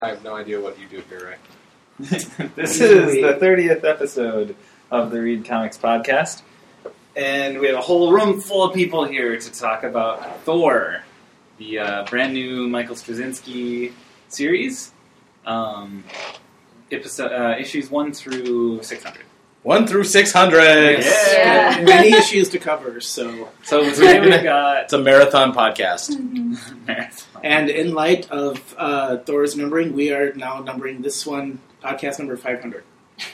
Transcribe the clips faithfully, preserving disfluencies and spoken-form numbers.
I have no idea what you do here, Ray. This is the thirtieth episode of the Read Comics podcast, and we have a whole room full of people here to talk about Thor, the uh, brand new Michael Straczynski series, um, episode, uh, issues one through six hundred. One through six hundred. Yes. Yeah. Many issues to cover, so. So today we've got It's a marathon podcast. marathon. And in light of uh, Thor's numbering, we are now numbering this one, podcast number five hundred.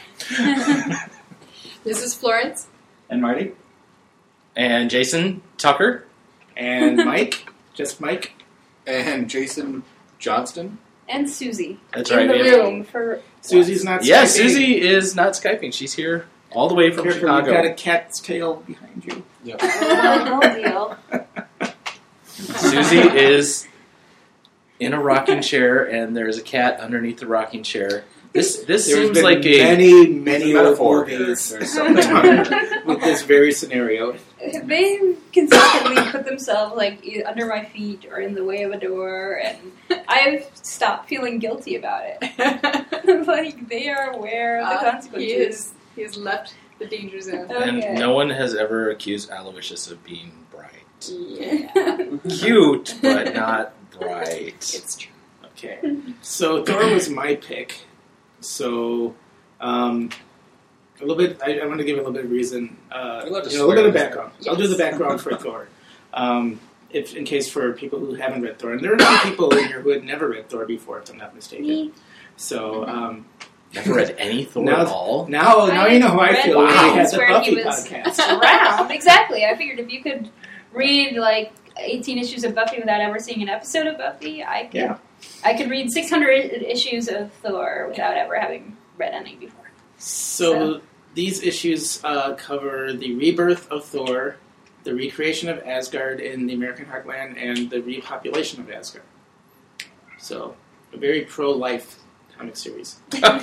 This is Florence. And Marty. And Jason Tucker. And Mike, just Mike. And Jason Johnston. And Susie. That's in right. the we have- room for Susie's not Yeah, Skyping. Susie is not Skyping. She's here all the way from Careful, you've got Chicago. a cat's tail behind you. Yep. no deal. Susie is in a rocking chair, and there's a cat underneath the rocking chair. This this There's seems been like a many, many There's a old metaphor here. movies There's something here. with this very scenario. They consistently put themselves like e- under my feet or in the way of a door, and I've stopped feeling guilty about it. Like they are aware of the Uh, consequences. he is. He has left the danger zone. and Okay. no one has ever accused Aloysius of being bright. Yeah. Cute, but not bright. It's true. Okay. So Thor was my pick. So, um, a little bit. I, I want to give a little bit of reason. Uh, You're allowed to you know, a little bit of swear. background. I'll do the background for Thor. Um, if in case for people who haven't read Thor, and there are some people in here who had never read Thor before, if I'm not mistaken. Me. So um, Never read any Thor Now- at all. now, now I you know how I read feel. Wow. We had things the where Buffy he was podcast. around. Exactly. I figured if you could read like eighteen issues of Buffy without ever seeing an episode of Buffy, I could. Yeah. I could read six hundred issues of Thor without ever having read any before. So, So- these issues uh, cover the rebirth of Thor, the recreation of Asgard in the American Heartland, and the repopulation of Asgard. So, a very pro-life comic series.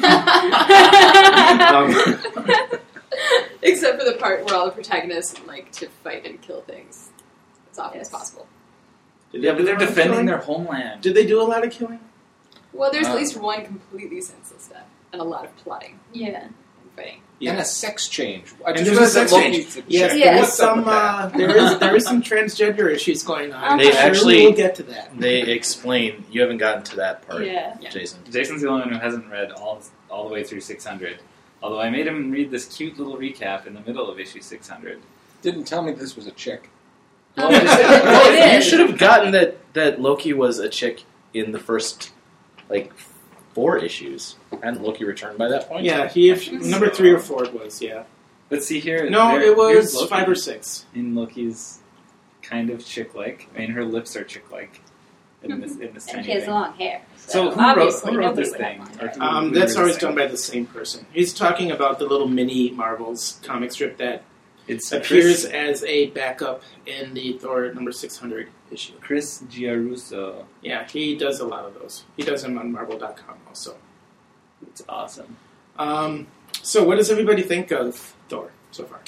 Um, Except for the part where all the protagonists like to fight and kill things as often Yes. as possible. did Yeah, they but do they're a lot of defending killing? their homeland. Did they do a lot of killing? Well, there's Uh. at least one completely senseless death and a lot of plotting Yeah. and fighting. And a sex change. I And just there's read a sex that change. Loki's a Yes, chick. Yes. there is What's up some. with that? Uh, there is there is some transgender issues going on. They Sure, actually- we'll get to that. They explain. You haven't gotten to that part, Yeah. Yeah. Jason. Jason's the only one who hasn't read all all the way through six hundred. Although I made him read this cute little recap in the middle of issue six hundred. Didn't tell me this was a chick. Well, it is. It You is. should have gotten that that Loki was a chick in the first like four issues. Hadn't Loki returned by that point? Yeah, he number three or four it was. Yeah. But see here, No, there- it here's was Loki five or six. in Loki's kind of chick-like. I mean, her lips are chick-like in this in this And tiny he has thing. long hair. So, So who wrote, obviously who wrote nobody this would have thing? long Or hair. who- Um, who that's wrote always this done thing? by the same person. He's talking about the little mini Marvels comic strip that It's appears Chris, as a backup in the Thor number six hundred issue. Chris Giarusso. Yeah, he does a lot of those. He does them on Marvel dot com also. It's awesome. Um, so, what does everybody think of Thor so far?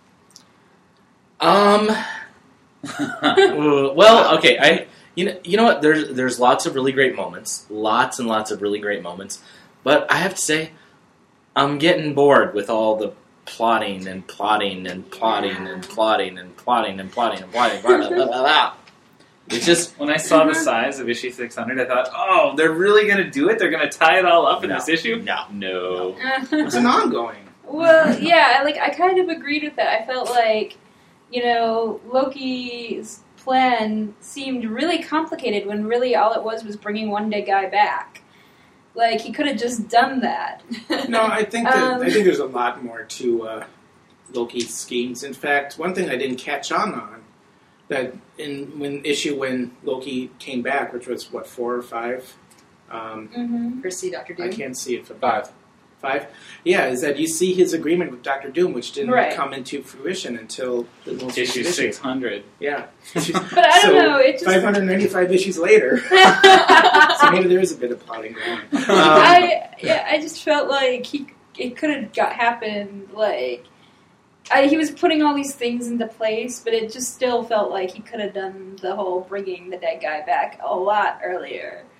Um. uh, well, okay. I you know you know what? There's there's lots of really great moments, lots and lots of really great moments. But I have to say, I'm getting bored with all the plotting and plotting and plotting and plotting and plotting and plotting and plotting. Blah, blah, blah, blah, blah. It's just When I saw the size of issue six hundred, I thought, oh, they're really going to do it? They're going to tie it all up in No. this issue? no. No. It's an ongoing. Well, yeah, like I kind of agreed with that. I felt like, you know, Loki's plan seemed really complicated when really all it was was bringing one dead guy back. Like he could have just done that. No, I think that, Um, I think there's a lot more to uh, Loki's schemes. In fact, one thing I didn't catch on on that in when issue when Loki came back, which was what four or five. Um, Mm-hmm. For see Doctor I Doom. can't see it for Five. Five, yeah, is that you see his agreement with Doctor Doom, which didn't Right. come into fruition until the most Issue recent six hundred. Yeah, But I don't So, know. It just five hundred ninety-five issues later, so maybe there is a bit of plotting going on. Um, I yeah, I just felt like he it could have got happened like I, he was putting all these things into place, but it just still felt like he could have done the whole bringing the dead guy back a lot earlier.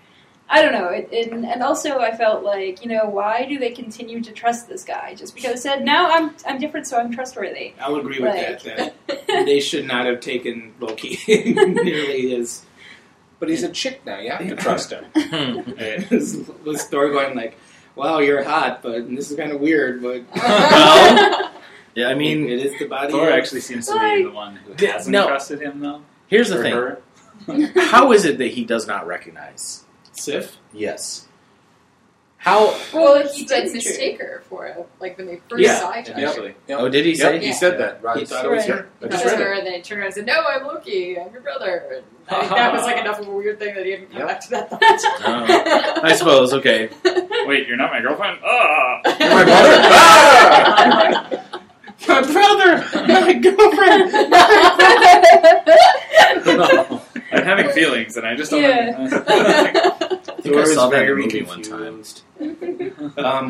I don't know. It, and, and also, I felt like, you know, why do they continue to trust this guy? Just because it said, now I'm I'm different, so I'm trustworthy. I'll agree with Like- that. That they should not have taken Loki nearly as. But he's a chick now. You have to trust him. was, was Thor going like, "Wow, you're hot, but this is kind of weird." But Well, yeah, I mean, it is the body. Thor of- actually seems to be Like- the one who Yeah, hasn't no. trusted him, though. here's the Or thing. her. How is it that he does not recognize? Sif. Yes. How? Well, he he did did mistake her for it, like when they first Yeah, saw each other. Initially. Yep. Oh, did he Yep, say? he Yeah. said that. Right. He thought it was Right. her. I He just was read her, it. and then he turned around and said, "No, I'm Loki. I'm your brother." And I think that was like enough of a weird thing that he didn't come Yep. back to that thought. Oh, I suppose. Okay. Wait, you're not my girlfriend? Ah! You're my brother. Ah! My brother, my girlfriend. I'm having feelings, and I just don't Yeah. know. I think I Thor saw is that in a very movie one time. confused. Um,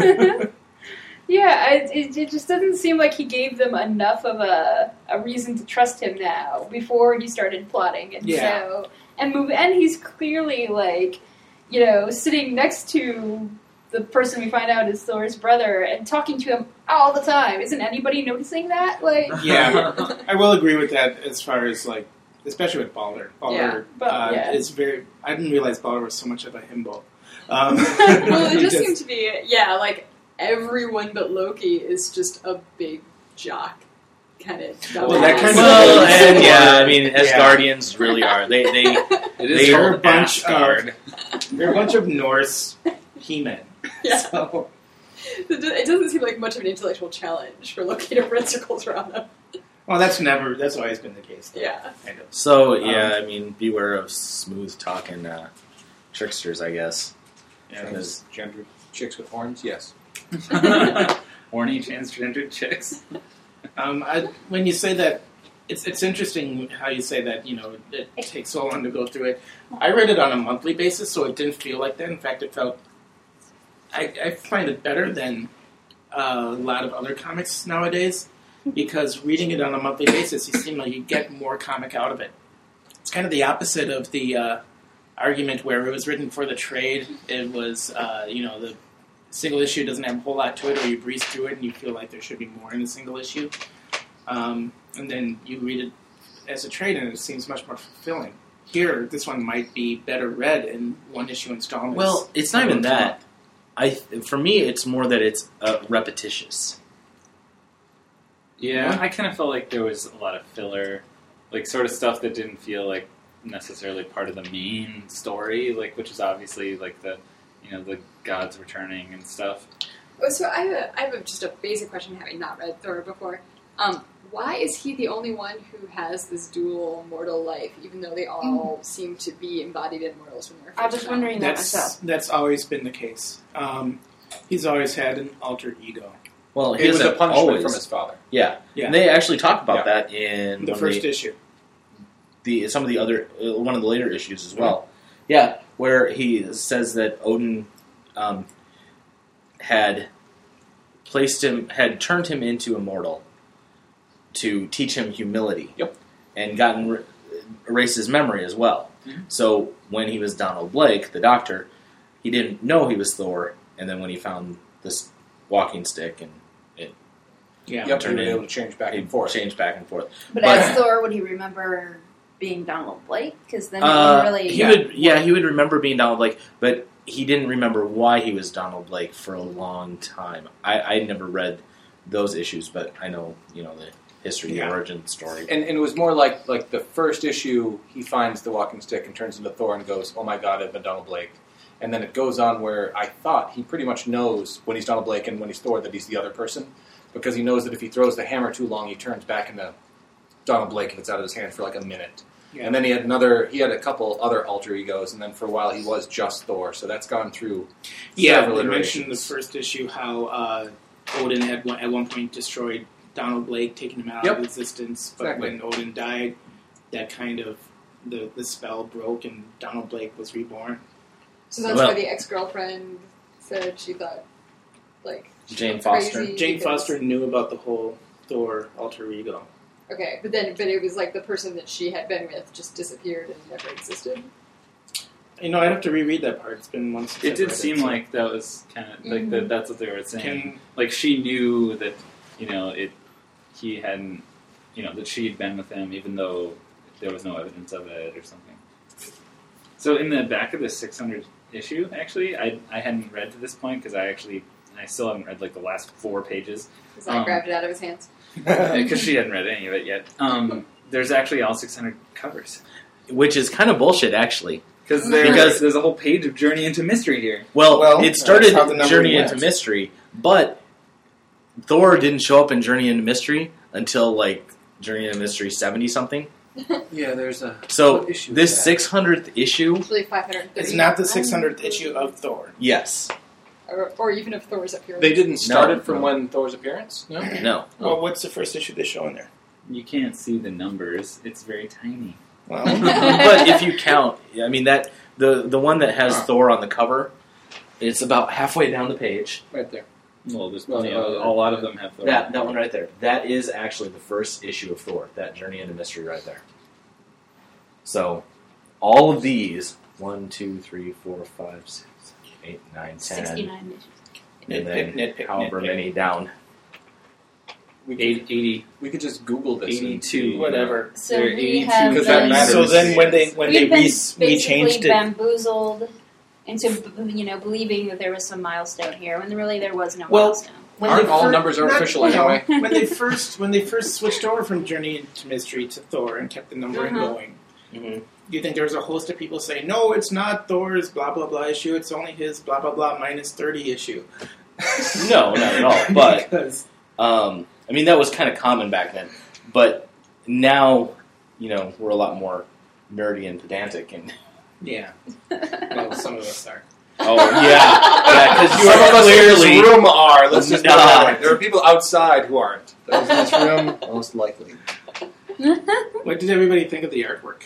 Yeah, I, it, it just doesn't seem like he gave them enough of a, a reason to trust him now before he started plotting, and Yeah. so and move. And he's clearly like, you know, sitting next to the person we find out is Thor's brother and talking to him all the time. Isn't anybody noticing that? Like, yeah, I will agree with that as far as like, especially with Balder. Balder Yeah. But, uh, yeah. is very. I didn't realize Balder was so much of a himbo. Um, Well, it he just seemed to be, yeah, like everyone but Loki is just a big jock, kind of. Well, that kind of- Well, and yeah, I mean, Yeah. Asgardians really are. They they It is they They're are a bunch Asgard. They're a bunch of Norse He-Men. Yeah. So, It doesn't seem like much of an intellectual challenge for Loki to run circles around them. well, that's never. That's always been the case. Though, Yeah. kind of. So yeah, I mean, beware of smooth talking uh, tricksters, I guess. Yeah, Because Gender chicks with horns. Yes. Horny transgendered chicks. Um, I, when you say that, it's it's interesting how you say that. You know, it takes so long to go through it. I read it on a monthly basis, so it didn't feel like that. In fact, it felt. I, I find it better than uh, a lot of other comics nowadays because reading it on a monthly basis, you seem like you get more comic out of it. It's kind of the opposite of the uh, argument where it was written for the trade. It was, uh, you know, the single issue doesn't have a whole lot to it, or you breeze through it and you feel like there should be more in the single issue. Um, and then you read it as a trade, and it seems much more fulfilling. Here, this one might be better read in one issue installments. well, it's not even that. I for me, it's more that it's uh, repetitious. Yeah, I kind of felt like there was a lot of filler, like sort of stuff that didn't feel like necessarily part of the main story, like which is obviously like the, you know, the gods returning and stuff. Oh, so I have, a, I have a, just a basic question, having not read Thor before. Um, why is he the only one who has this dual mortal life, even though they all seem to be embodied immortals from their first I was film? wondering that that's myself. that's always been the case. Um, he's always had an alter ego. Well, It he was has a punishment always. from his father. Yeah. Yeah, They actually talk about Yeah. that in the one of first the, issue. the some of the other uh, one of the later issues as well. Yeah, where he says that Odin um, had placed him, had turned him into a mortal to teach him humility. Yep. And gotten er- erased his memory as well. Mhm. So when he was Donald Blake, the doctor, he didn't know he was Thor, and then when he found this walking stick and Yeah, Yep, Turn he was in. able to change back he and forth. changed back and forth. But, But- as Thor, would he remember being Donald Blake? Because then it Uh, wouldn't really. he would, yeah, he would remember being Donald Blake, but he didn't remember why he was Donald Blake for a long time. I, I never read those issues, but I know, you know, the history, Yeah. the origin story. And, and it was more like like the first issue, he finds the walking stick and turns into Thor and goes, "Oh my God, I've been Donald Blake." And then it goes on where I thought he pretty much knows when he's Donald Blake and when he's Thor that he's the other person, because he knows that if he throws the hammer too long, he turns back into Donald Blake if it's out of his hand for like a minute. Yeah. And then he had another, he had a couple other alter egos, and then for a while he was just Thor. So that's gone through Yeah, several they mentioned in the iterations. first issue how uh, Odin had one, at one point destroyed Donald Blake, taking him out Yep. of existence. But Exactly. when Odin died, that kind of the the spell broke, and Donald Blake was reborn. So that's Well- why the ex-girlfriend said she thought, like, Jane crazy Foster. Jane because- Foster knew about the whole Thor alter ego. Okay, but then, but it was like the person that she had been with just disappeared and never existed. You know, I'd have to reread that part. It's been months since It I've did read seem so- like that was kind of like Mhm. that. That's what they were saying. Can, Like she knew that, you know, it. He hadn't, you know, that she'd been with him, even though there was no evidence of it or something. So in the back of the six hundred issue, actually, I I hadn't read to this point because I actually I still haven't read like the last four pages Because I Um, grabbed it out of his hands. because she hadn't read any of it yet. Um, there's actually all six hundred covers Which is kind of bullshit, actually. because there, Because- there's a whole page of Journey into Mystery here. Well, Well, it started that's how the numbering Journey went. into Mystery, but Thor didn't show up in Journey into Mystery until like Journey into Mystery seventy something. Yeah, there's a So what issue this is that? six hundredth issue, Actually, five hundred thirty. it's not the six hundredth issue of Thor. yes, Or, or even if Thor's appearance. They didn't start No, it from no. when Thor's appearance. No. no. Well, what's the first issue they show in there? You can't see the numbers; it's very tiny. Well, But if you count, I mean that the the one that has Thor on the cover, it's about halfway down the page. Right there. Well, there's Well, plenty uh, of, a lot of them have Thor. That that one right there. That is actually the first issue of Thor. That Journey into Mystery right there. So, all of these one, two, three, four, five, six, eight, nine, ten, sixty-nine issues. and then Nitpick, nitpick, however nitpick. many down. We Eight, could, eighty. we could just Google this. and eighty-two. see. whatever. So There are we eighty-two have because that been, matters. So then when they when they we've been re- basically we changed it, bamboozled into you know believing that there was some milestone here when really there was no Well, milestone. when Aren't they all fir- numbers not- artificial no, anyway? when they first when they first switched over from Journey into Mystery to Thor and kept the numbering Uh-huh. going, Mm-hmm. do you think there was a host of people saying, no, it's not Thor's blah blah blah issue, it's only his blah blah blah minus thirty issue? No, not at all. But because um, I mean that was kind of common back then. But now, you know, we're a lot more nerdy and pedantic, and yeah, well, some of us are. oh yeah, yeah, because you Some of are us in clearly this room are. Let's just put it that way. not. There are people outside who aren't. Those in this room, most likely. What did everybody think of the artwork?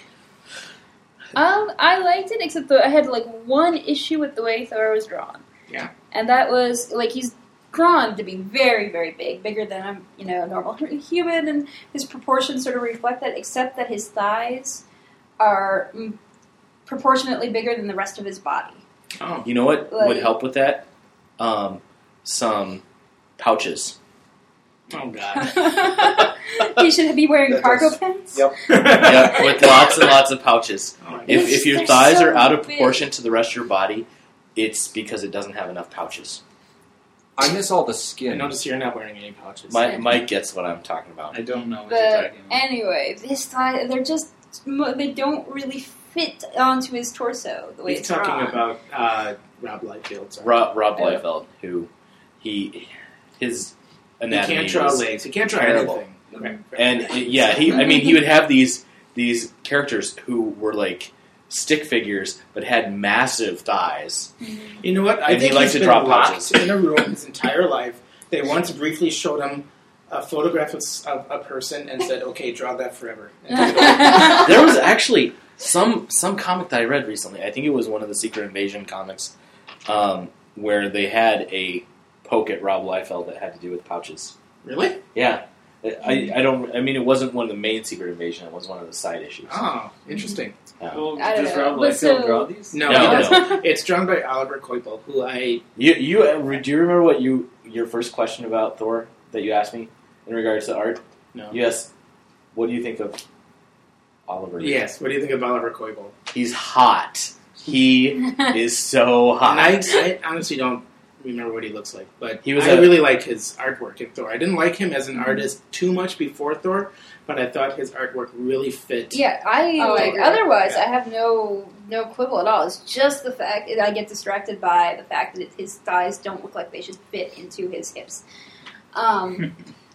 Um, I liked it, except that I had like one issue with the way Thor was drawn. Yeah. And that was like he's drawn to be very, very big, bigger than a you know normal human, and his proportions sort of reflect that. Except that his thighs are mm, proportionately bigger than the rest of his body. Oh, You know what Like- would help with that? Um, some pouches. oh God. He should be wearing That cargo does- pants. Yep. Yeah, with lots and lots of pouches. Oh, my If, Yes, if your they're thighs so are out of big. proportion to the rest of your body, it's because it doesn't have enough pouches. I miss all the I skin. notice you're not wearing any pouches. My, Mike gets what I'm talking about. I don't know what you're But talking about. anyway, his thighs, they're just, they don't really fit onto his torso the way He's it's talking drawn. about uh, Rob Liefeld's art. Rob, Rob Yeah. Liefeld, who he his He anatomy can't draw is- legs. He can't draw terrible. anything. Right. and it- yeah, he I mean he would have these these characters who were like stick figures but had massive thighs. You know what? I And he think liked he's to been draw locked pouches. in a room his entire life. They once briefly showed him a photograph of s- of a person and said, "Okay, draw that forever." And took it over. There was actually some some comic that I read recently. I think it was one of the Secret Invasion comics, um, where they had a poke at Rob Liefeld that had to do with pouches. Really? Yeah, I, I don't. I mean, it wasn't one of the main Secret Invasion. It was one of the side issues. Oh, interesting. Uh, Well, I don't does know, Rob but Liefeld so- draw these? No, No, he no. doesn't. It's drawn by Oliver Coipel, who I you you uh, do you remember what you your first question about Thor that you asked me in regards to art? no. Yes. What do you think of Oliver? Yes. What do you think of Oliver Coipel? He's hot. He is so hot. And I, I honestly don't remember what he looks like, but He was I a- really like his artwork in Thor. I didn't like him as an artist too much before Thor, but I thought his artwork really fit. Yeah, I Oh, I like. agree. Otherwise, Yeah. I have no no quibble at all. It's just the fact that I get distracted by the fact that his thighs don't look like they should fit into his hips. Um,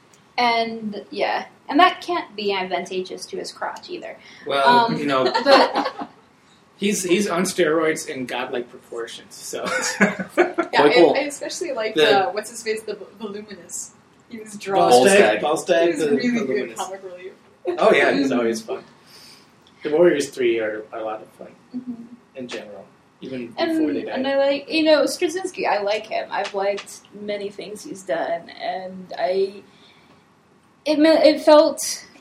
and yeah, and that can't be advantageous to his crotch either. Well, Um, you know, But he's he's on steroids in godlike proportions. So Yeah, I, Coipel. I especially like The- uh, what's his face, the voluminous. He was drawn. Volstagg. Volstagg, He Volstagg, was the, really the good luminous. comic relief. Oh yeah, he's always fun. The Warriors Three are, are a lot of fun in general, even before and they died. and I like you know Straczynski. I like him. I've liked many things he's done, and I it me- it felt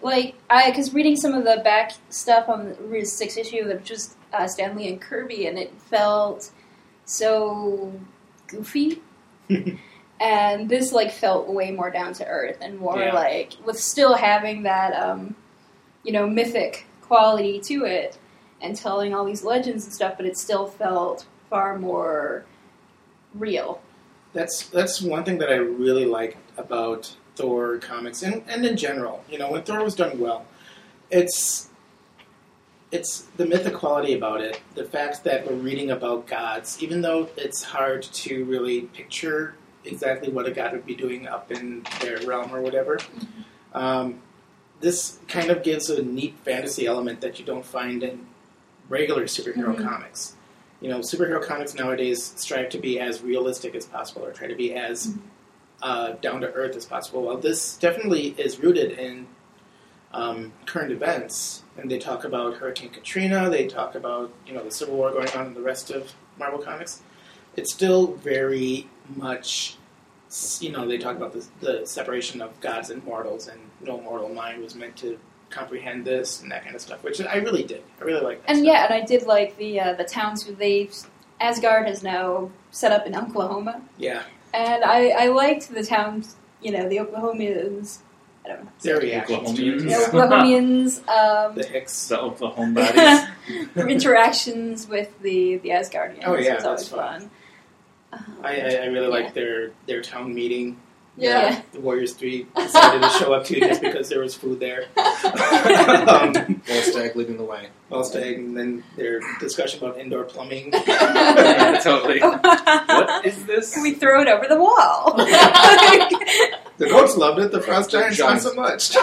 like I because reading some of the back stuff on the sixth issue, that was just uh, Stan Lee and Kirby, and it felt so goofy. And this like felt way more down to earth and more Yeah. like with still having that um, you know mythic quality to it and telling all these legends and stuff, but it still felt far more real. That's that's one thing that I really like about Thor comics and, and in general. You know, when Thor was done well, it's it's the mythic quality about it, the fact that we're reading about gods, even though it's hard to really picture exactly what a god would be doing up in their realm or whatever. Mm-hmm. Um, this kind of gives a neat fantasy element that you don't find in regular superhero Mm-hmm. comics. You know, superhero comics nowadays strive to be as realistic as possible or try to be as Mm-hmm. uh, down to earth as possible. Well, this definitely is rooted in um, current events, and they talk about Hurricane Katrina. They talk about you know the Civil War going on in the rest of Marvel Comics. It's still very much, you know, they talk about the, the separation of gods and mortals, and no mortal mind was meant to comprehend this and that kind of stuff, which I really did. I really like that And stuff. yeah, and I did like the uh, the towns who they Asgard has now set up in Oklahoma, Yeah, and I, I liked the towns. You know, the Oklahomians. I don't know. their reactions to it. Oklahomians. The Yeah. Oklahomians. Um, The Hicks. The Oklahoma bodies. their interactions with the the Asgardians. Oh, yeah, was always that's fun. fun. Um, I, I, I really Yeah. like their, their town meeting. Yeah. The Warriors three decided to show up to just because there was food there. um, Volstagg leading the way. Volstagg, and then their discussion about indoor plumbing. Yeah, totally. What what is this? Can we throw it over the wall? The goats loved it, the frost giants not Giants. so much.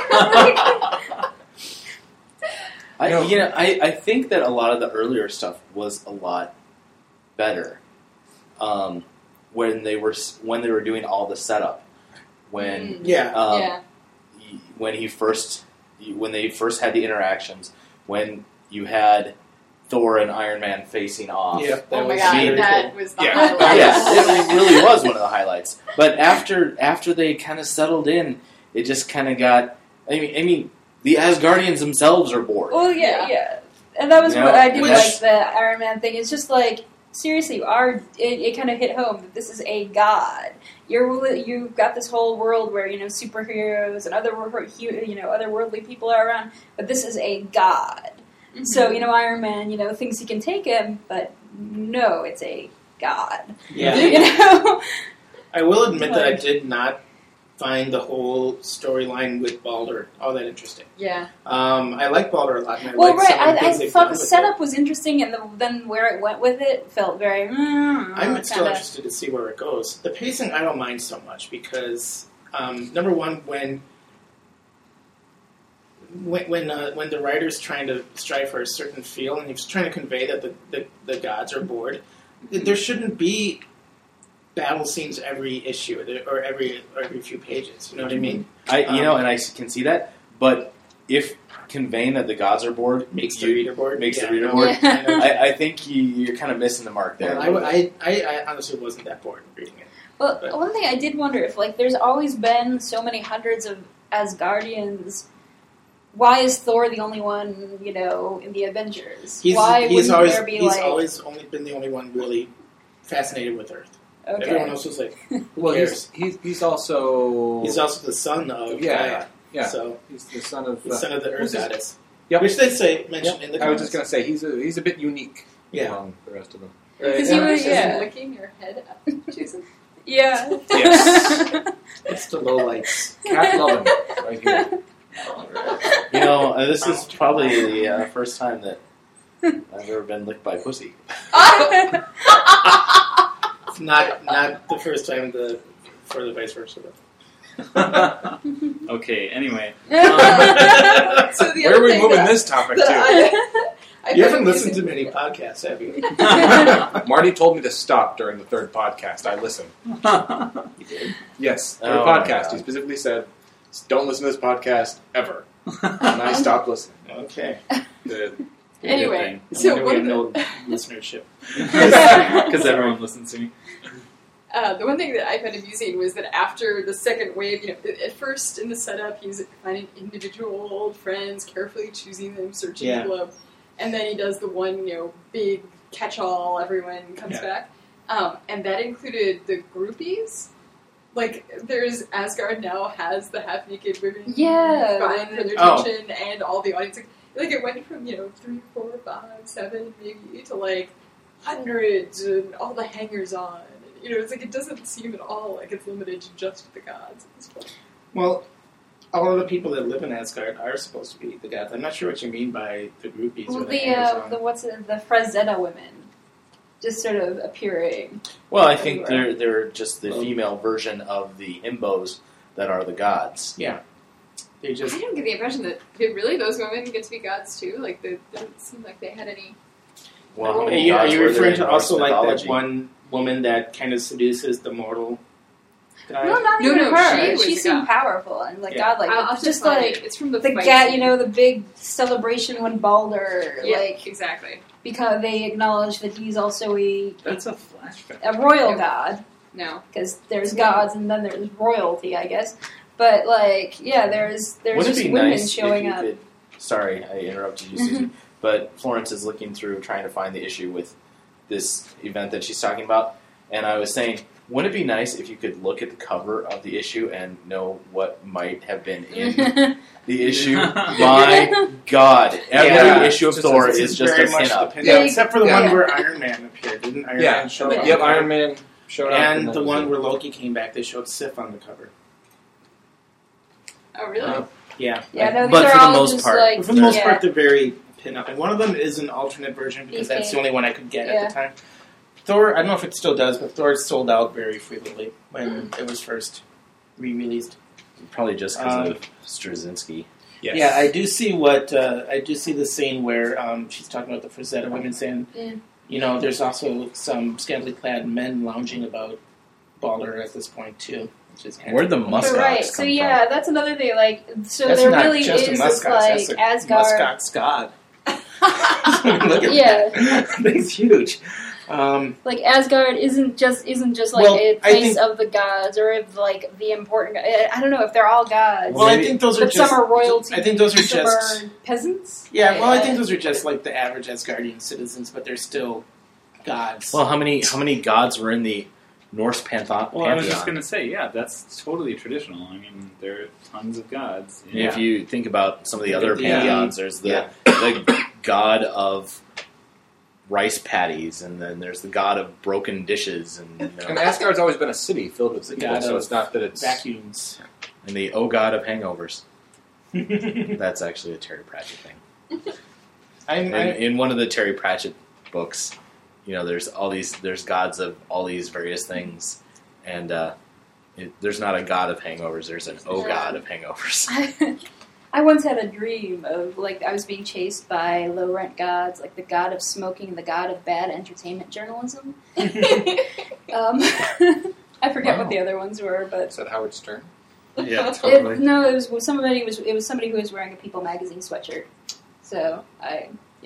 I, No. you know, I, I think that a lot of the earlier stuff was a lot better um, when they were s- when they were doing all the setup. When Mm. Yeah. um, yeah. y- when he first when they first had the interactions, when you had Thor and Iron Man facing off. Yeah, that Oh my was god, very that cool. was the Yeah. highlight. Yeah, it really was one of the highlights. But after after they kind of settled in, it just kind of got. I mean, I mean, the Asgardians themselves are bored. Well, yeah, Yeah. yeah, and that was You what know, I did which- like the Iron Man thing. It's just like seriously, our it, it kind of hit home that this is a god. You're you've got this whole world where you know superheroes and other wor- you know otherworldly people are around, but this is a god. Mhm. So you know Iron Man, you know thinks he can take him, but no, it's a god. Yeah. You know. I will admit that I did not find the whole storyline with Baldur all that interesting. Yeah. Um, I like Baldur a lot. And I Well, like right. some of the I, I things they've thought done the with setup was interesting, and the, then where it went with it felt very. Mm, I'm still kinda- interested to see where it goes. The pacing, I don't mind so much because um, number one, when when when, uh, when the writer's trying to strive for a certain feel and he's trying to convey that the, the, the gods are bored, there shouldn't be battle scenes every issue or every or every few pages. You know what I mean? I, you Um, know, and I s- can see that. But if conveying that the gods are bored Makes the you- reader bored. makes the Yeah, reader no, bored. Yeah. I know. I, I think you, you're kind of missing the mark there. Well, I, I, I, I honestly wasn't that bored reading it. Well, But- one thing I did wonder if, like, there's always been so many hundreds of Asgardians. Why is Thor the only one, you know, in the Avengers? He's, Why he's wouldn't always there be he's like? always only been the only one really fascinated with Earth. Okay. Everyone else was like, Well, cares? he's, he's he's also he's also the son of Yeah, Gaia. yeah. So he's the son of the uh, son of the Earth who's his- goddess. Yep. Which they say mentioned in the I was comics. just gonna say he's a he's a bit unique Yeah. among the rest of them. Because Uh, he yeah. was, Just yeah, licking your head up. Jason. yeah. Yes. It's the low lights. Cat loving right here. You know, uh, this is probably the uh, first time that I've ever been licked by pussy. It's not not the first time the for the vice versa. Okay, anyway. So the Where other are we thing moving that- this topic that to? I, I You found haven't listened to amusing- many podcasts, have you? Marty told me to stop during the third podcast. I listened. Yes, third Oh, my podcast. God. He specifically said, "Don't listen to this podcast ever," and I stopped listening. Okay. The- Anyway, I so wonder one we of have the no listenership. Because everyone listens to me. Uh, the one thing that I found amusing was that after the second wave, you know, at first in the setup, he's finding individual old friends, carefully choosing them, searching Yeah. the globe, and then he does the one, you know, big catch-all, everyone comes Yeah. back, um, and that included the groupies. Like, there's Asgard now has the half-naked women Yeah. vying for their Oh. attention, and all the audience. Like, like, it went from, you know, three, four, five, seven, maybe, to like hundreds and all the hangers-on. You know, it's like it doesn't seem at all like it's limited to just the gods at this point. Well, all of the people that live in Asgard are supposed to be the gods. I'm not sure what you mean by the groupies Well, or the, the uh, hangers-on. the what's it, the Frazetta women, just sort of appearing. Well, I think Everywhere. they're they're just the female version of the himbos that are the gods. Yeah. They just... I don't get the impression that did really those women get to be gods too. Like, they didn't seem like they had any. Well, how Are many you, are gods you were there referring in to Norse also like mythology? that one woman that kind of seduces the mortal guy? No, not No, even no, her. she was She a seemed god. powerful and like Yeah. godlike. I'll, I'll just find like it. It's from the the fight gat, scene. you know, the big celebration when Balder, Yeah, like exactly. because they acknowledge that he's also a That's a flashback. a royal Yeah. god No. because there's gods and then there's royalty, I guess. But like, yeah, there's there's Wouldn't just it be women nice showing if you up. could? Sorry, I interrupted you, Susan. But Florence is looking through trying to find the issue with this event that she's talking about, and I was saying, wouldn't it be nice if you could look at the cover of the issue and know what might have been in the issue? My God, every Yeah. issue of Just- Thor this is just very a much pin-up. the pin-up, Yeah. except for the Yeah. one where Iron Man appeared. Didn't Iron Yeah. Man show up? Yep, Iron Man showed up. And that the was one it. where Loki came back, they showed Sif on the cover. Oh, really? Uh, Yeah. Yeah, no, these But are for the all most just part- like But for the most yeah. part, they're very pin-up. And one of them is an alternate version because Okay. that's the only one I could get Yeah. at the time. Thor, I don't know if it still does, but Thor sold out very frequently when it was first re-released. Probably just because Um, of Straczynski. Yes. Yeah, I do see what uh, I do see the scene where um, she's talking about the Frazetta women saying, Yeah. you know, there's also some scantily clad men lounging about Balder at this point too, which is kind Where'd the of musk But ox right, come so yeah, from? that's another thing. Like, so That's there not really just a is musk this ox, like that's a Asgard. muskox god. Look at Yeah. that. Thing's huge. Um, Like Asgard isn't just isn't just like Well, a I place think- of the gods or of like the important. I I don't know if they're all gods, well, I maybe- think those are but just. some are royalty. I think those are some just. are peasants. Yeah, well, I think those are just like the average Asgardian citizens, but they're still gods. Well, how many how many gods were in the Norse pantho- Well, I was just pantheon? going to say, yeah, that's totally traditional. I mean, there are tons of gods. And If you think about some of the other Yeah. pantheons, there's the, Yeah. the god of rice patties, and then there's the god of broken dishes, and, you And know, Asgard's always been a city filled with people, God so of it's not that it's vacuums. and the oh god of hangovers. I'm, That's actually a Terry Pratchett thing. I, In, in one of the Terry Pratchett books, you know, there's all these there's gods of all these various things, and uh, it, there's not a god of hangovers. There's an oh god of hangovers. I, I once had a dream of like I was being chased by low rent gods, like the god of smoking, the god of bad entertainment journalism. Um, I forget Wow. what the other ones were, but is that Howard Stern? yeah, totally. it, no, it was somebody was it was somebody who was wearing a People magazine sweatshirt. So I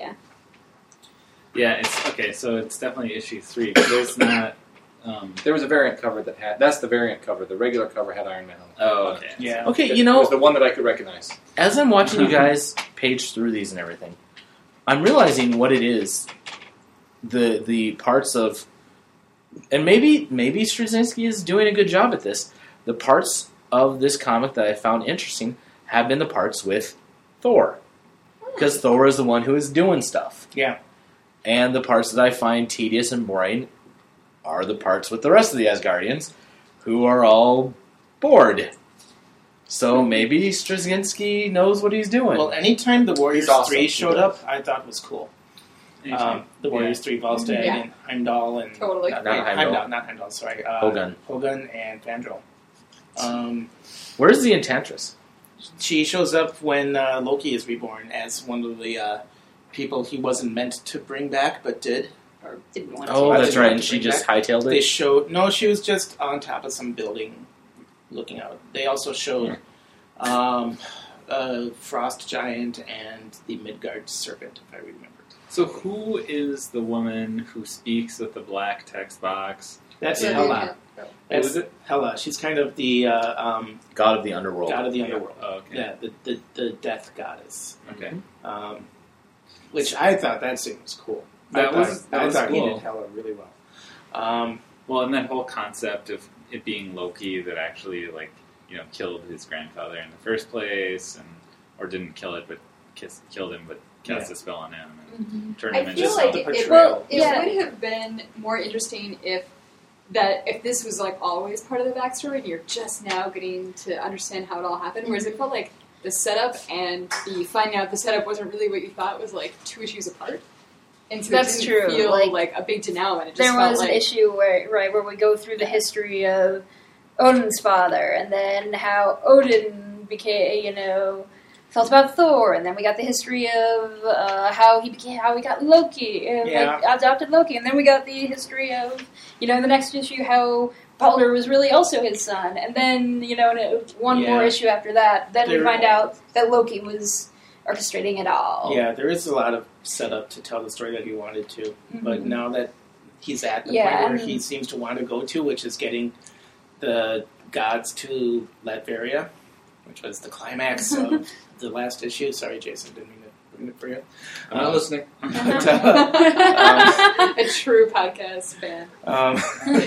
Yeah, it's okay. So it's definitely issue three. But there's not. Um, There was a variant cover that had that's the variant cover. The regular cover had Iron Man on it. oh, okay. yeah. Okay, It you was know, the one that I could recognize. as I'm watching you guys page through these and everything, I'm realizing what it is. The the parts of, and maybe maybe Straczynski is doing a good job at this. The parts of this comic that I found interesting have been the parts with Thor, because Thor is the one who is doing stuff. Yeah. And the parts that I find tedious and boring are the parts with the rest of the Asgardians, who are all bored. So maybe Straczynski knows what he's doing. Well, anytime the Warriors He's awesome. three He showed does. up, I thought was cool. Anytime. Um, the Warriors three, Volstagg Yeah. and Heimdall and Totally. not, Not Heimdall. Heimdall, not Heimdall. Sorry, uh, Hogun. Hogun and Fandral. Um, Where's the Enchantress? she shows up when uh, Loki is reborn as one of the uh, people he wasn't meant to bring back, but did or didn't want to. Oh, I that's didn't right. want And to she bring just back. hightailed They it. showed no, she was just on top of some building, looking out. They also showed um, a frost giant and the Midgard serpent, if I remember. So who is the woman who speaks with the black text box? That's Yeah. Hela. That's was it? Hela. She's kind of the uh, um, God of the underworld. god of the Yeah. underworld. Oh, okay. Yeah, the, the the death goddess. Okay. Um, which I thought that scene was cool. That I thought, was- that I was thought he cool. did Hela really well. Um, Well, and that whole concept of it being Loki that actually, like, you know, killed his grandfather in the first place, and or didn't kill it, but kiss, killed him, but cast a spell on him and Mm-hmm. turned him I into feel something. like the it, it, portrayal. it Yeah. would have been more interesting if that if this was like always part of the backstory and you're just now getting to understand how it all happened. Whereas it felt like the setup and the finding out the setup wasn't really what you thought was like two issues apart. And so That's it didn't true, feel like, like, a big denouement. It just There felt was like, an issue where, right, where we go through the history of Odin's father, and then how Odin became, you know, felt about Thor, and then we got the history of uh, how he became, how we got Loki, and Yeah. like adopted Loki, and then we got the history of, you know, in the next issue how Baldur was really also his son, and then you know, in a, one Yeah. more issue after that, then There- we find out that Loki was orchestrating it all. yeah, there is a lot of setup to tell the story that he wanted to, but Mhm. now that he's at the Yeah, point where and- he seems to want to go to, which is getting the gods to Latveria, which was the climax of the last issue. Sorry, Jason, didn't mean to ruin it for you. I'm not Um, listening. But, uh, a true podcast fan. um,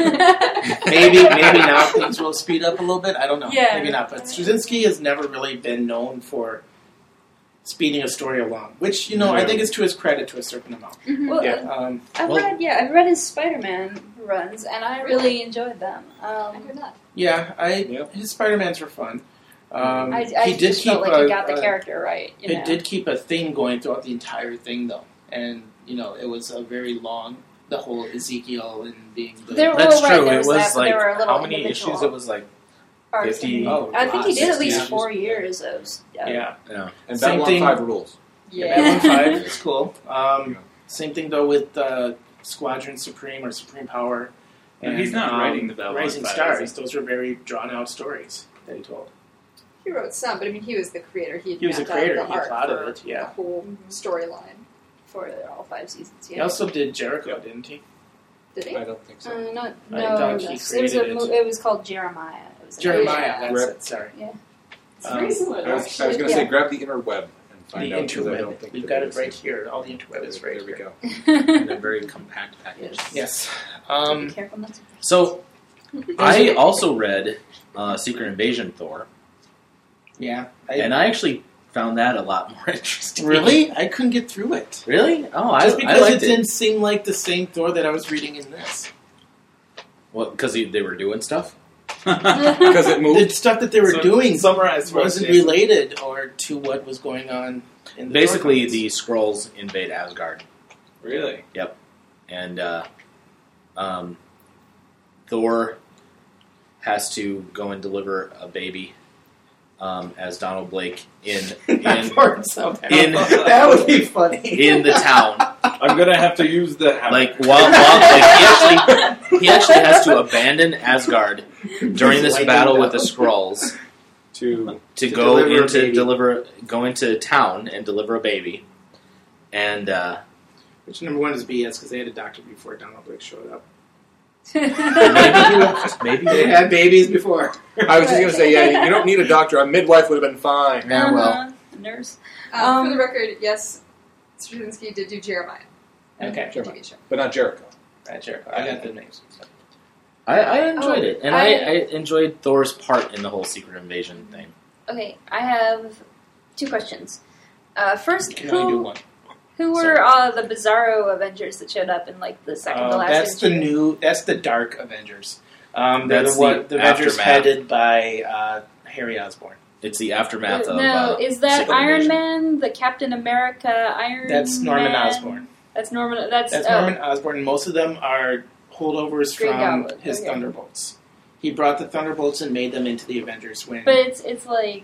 maybe maybe now things will speed up a little bit. I don't know. Yeah. Maybe not. But Straczynski has never really been known for speeding a story along, which, you know, I No. think is to his credit to a certain amount. Well, Yeah. Um, I've Well- read, yeah, I've read his Spider-Man runs, and I really enjoyed them. I Um, heard that. yeah, I Yep. his Spider-Mans were fun. Um, I, I he did just keep felt like a, he got the a- character right. You know? It did keep a theme going throughout the entire thing, though, and you know, it was a very long. The whole Ezekiel and being the There- That's Well, right, true. there It was was that, but like there were little how many individual issues? It was like Arcs fifty. and- Oh, I think he did at least sixty four issues. years of. of yeah. yeah. And Same Babylon thing- five rules. Yeah, Yeah. Babylon Five is cool. Um, same thing though with uh, Squadron Supreme or Supreme Power. And he's not um, writing the Babylon Rising five, Stars. is Those were very drawn out stories that he told. He wrote some, but I mean, he was the creator. He, He was the mapped out creator. the He art plotted for it, yeah. The whole storyline. for all five seasons. He Yeah. also did Jericho, didn't he? Did he? I don't think so. Uh, not, I no, thought he that's- it was a created mo- it. it was called Jeremiah. It was a- Jeremiah. Yeah. That's Rip. it. Sorry. It's Um, very similar. I was, I was going to Yeah. say, grab the interweb and find The out. 'cause I don't interweb. think We've that got it it is- right here. All the interweb is right There we here. go. In a very compact package. Yes. Be Um, careful not to. So I also read uh, Secret Invasion Thor, yeah. I, and I actually found that a lot more interesting. really? I couldn't get through it. Really? Oh, I, Just I because liked it it. didn't seem like the same Thor that I was reading in this. Well, because they were doing stuff. Because it The moved. stuff that they were So, doing summarize for us, wasn't Jason. related or to what was going on in the Basically, Thor the Skrulls invade Asgard, Really? and uh, um, Thor has to go and deliver a baby um, as Donald Blake in in That part sounds in- that would be funny. in the town. I'm gonna have to use the hammer. Like while, while like he actually he actually has to abandon Asgard during this Lightened battle up. with the Skrulls To to, To go deliver a into baby. deliver go into town and deliver a baby, and uh, Which number one is B S because they had a doctor before Donald Blake showed up. maybe he left. Maybe They he had babies before. I was just going to say, yeah, you don't need a doctor. A midwife would have been fine. Yeah, well, Uh-huh. Nurse. Uh, Um, for the record, yes, Straczynski did do Jeremiah. Okay, Sure. T V show. But not Jericho. right, Jericho. I got the names. I, I enjoyed Oh, it, and I, I- I enjoyed Thor's part in the whole Secret Invasion thing. Okay, I have two questions. Uh, first, You can only do who one. who were Sorry. uh, the Bizarro Avengers that showed up in like the second to Um, last? that's the issue? new. That's the Dark Avengers. Um, they're That's the, one, the the Avengers aftermath. headed by uh, Harry Osborn. It's the aftermath of no, uh, is that Secret Iron Invasion. Man, the Captain America Iron? That's Norman Man? Osborn. That's Norman. That's, That's oh, Norman Osborn. Most of them are holdovers Green from Goblin, his okay. Thunderbolts. He brought the Thunderbolts and made them into the Avengers when. But it's it's like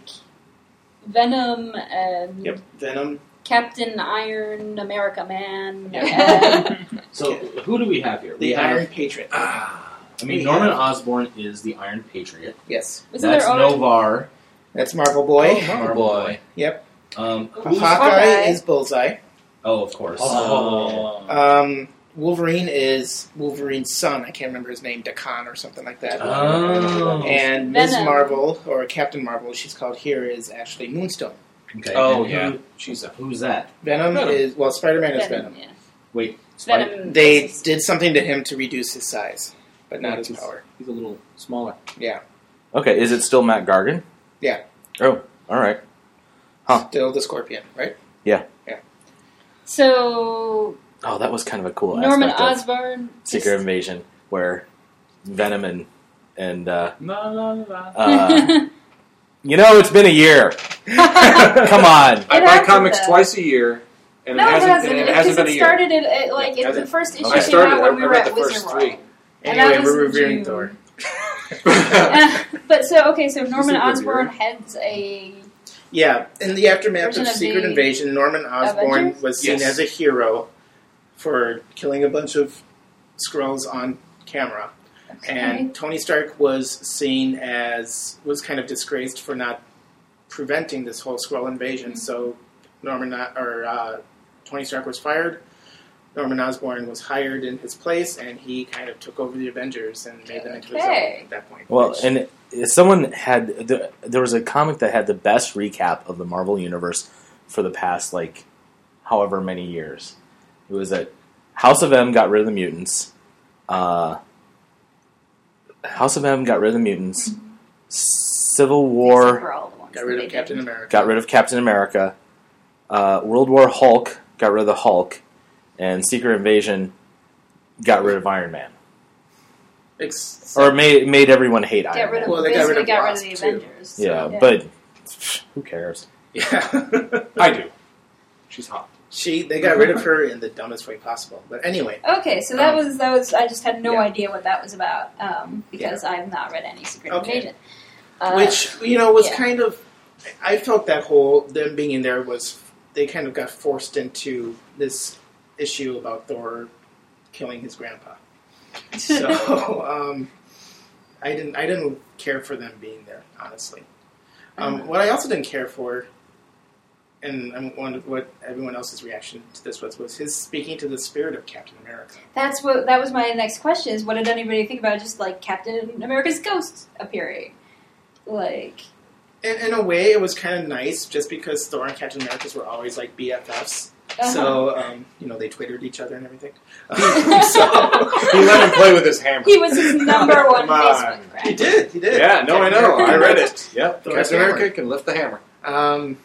Venom and Yep, Venom. Captain Iron America Man. Yeah. and- So who do we have here? The we have, Iron Patriot. Ah, I mean, We Norman have- Osborn is the Iron Patriot. Yes, Isn't That's there already- Novar. that's Marvel Boy. Oh, Marvel Boy. Yep. Um, Who's Hawkeye Hawkeye? is Bullseye. oh, of course. Oh. Um, Wolverine is Wolverine's son. I can't remember his name, Dakan or something like that. Oh. And Miz Venom. Marvel, or Captain Marvel, as she's called here, is actually Moonstone. Okay. Oh, and yeah. Who, She's a who's that? Venom, Venom. is well, Spider-Man is Venom. Yeah. Wait. Venom. They is- did something to him to reduce his size, but not Yeah, his he's- power. He's a little smaller. Yeah, Okay, is it still Matt Gargan? Yeah. Oh, all right. still the Scorpion, right? So Oh, that was kind of a cool Norman aspect of Osborn. Secret just- Invasion, where Venom and and uh, La, la, la. uh, you know, it's been a year. Come on. I It buy hasn't, commix though. twice a year, and no, it hasn't, it hasn't. and it Because hasn't been it a year. started at, at, like Yeah, it, the it- first issue I came started. out I when we were read at the Wizard first World. three. And Anyway, that was we're reviewing June. Thor. Uh, but so okay, so Norman Super Osborn weird. heads a Yeah, in the aftermath Version of of Secret the Invasion, Norman Osborn Avengers? was seen Yes. as a hero for killing a bunch of Skrulls on camera. And Tony Stark was seen as, was kind of disgraced for not preventing this whole Skrull invasion. Mm-hmm. So Norman, or uh, Tony Stark was fired. Norman Osborn was hired in his place, and he kind of took over the Avengers and made them into his Okay. own at that point. Well, which- and if someone had the, there was a comic that had the best recap of the Marvel Universe for the past like however many years. It was that House of M got rid of the mutants. Uh, House of M got rid of the mutants. Civil except War for all the ones got that rid they of Captain did. America. got rid of Captain America. Uh, World War Hulk got rid of the Hulk, and Secret Invasion got rid of Iron Man, Ex- or made made everyone hate Iron Get rid Man. of Well, they got rid basically of got rid of Wasp, the too. Avengers. so, yeah, but who cares? yeah. I do. She's hot. She, they got rid of her in the dumbest way possible. But anyway, Okay, so that Um, was that was. I just had no yeah. idea what that was about um, because I've not read any Secret Okay. Invasion. Uh, which, you know, was yeah. kind of, I felt that whole, them being in there was, they kind of got forced into this issue about Thor killing his grandpa. So, um, I didn't, I didn't care for them being there, honestly. Um, Mhm. What I also didn't care for, and I wondered what everyone else's reaction to this was, was his speaking to the spirit of Captain America. That's what. That was my next question: is what did anybody think about just like Captain America's ghost appearing? Like, In, in a way, it was kind of nice, just because Thor and Captain America were always like B F Fs. uh-huh. So, um, you know, they twittered each other and everything. so, He let him play with his hammer. he was his number one Come on. Facebook friend. he did, he did. Yeah, no, I Captain know. America I read lift. it. Yep. Thor's Captain hammer. America can lift the hammer. Um,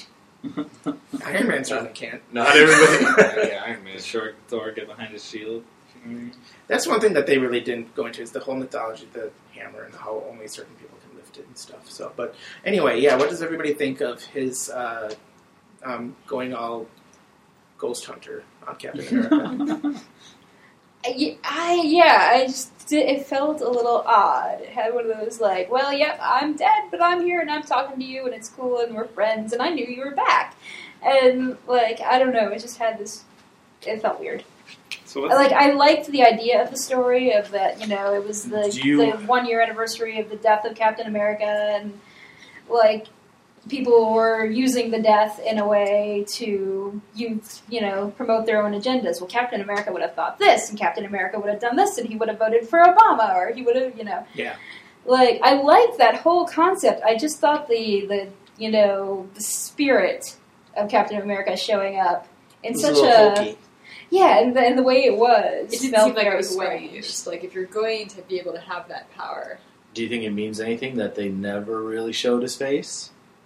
Iron Man certainly can't. Not everybody. yeah, Iron Man. Does short Thor get behind his shield? That's one thing that they really didn't go into is the whole mythology of the hammer and how only certain people can lift it and stuff. So, but anyway, yeah. What does everybody think of his uh, um, going all ghost hunter on Captain America? I, I yeah, I just did, it felt a little odd. It had one of those like, well, yep, I'm dead, but I'm here and I'm talking to you and it's cool and we're friends and I knew you were back, and like I don't know, it just had this. It felt weird. So what's Like I liked the idea of the story of that, you know, it was the, Do you- the one year anniversary of the death of Captain America, and like people were using the death in a way to you you know promote their own agendas. Well, Captain America would have thought this, and Captain America would have done this, and he would have voted for Obama, or he would have you know. Yeah. Like I liked that whole concept. I just thought the the you know the spirit of Captain America showing up in It was such a little hokey. yeah, and the, and the way it was It didn't felt seem like it very was strange. used. Like, if you're going to be able to have that power, Do you think it means anything that they never really showed his face?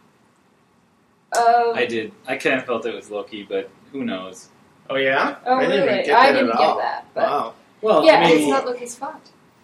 Um, I did. I kind of felt it was Loki, but who knows? Oh yeah. Oh, I didn't even really? get I that didn't at get all. that, but- Wow. Well, Yeah, I it's mean, not Loki's fault.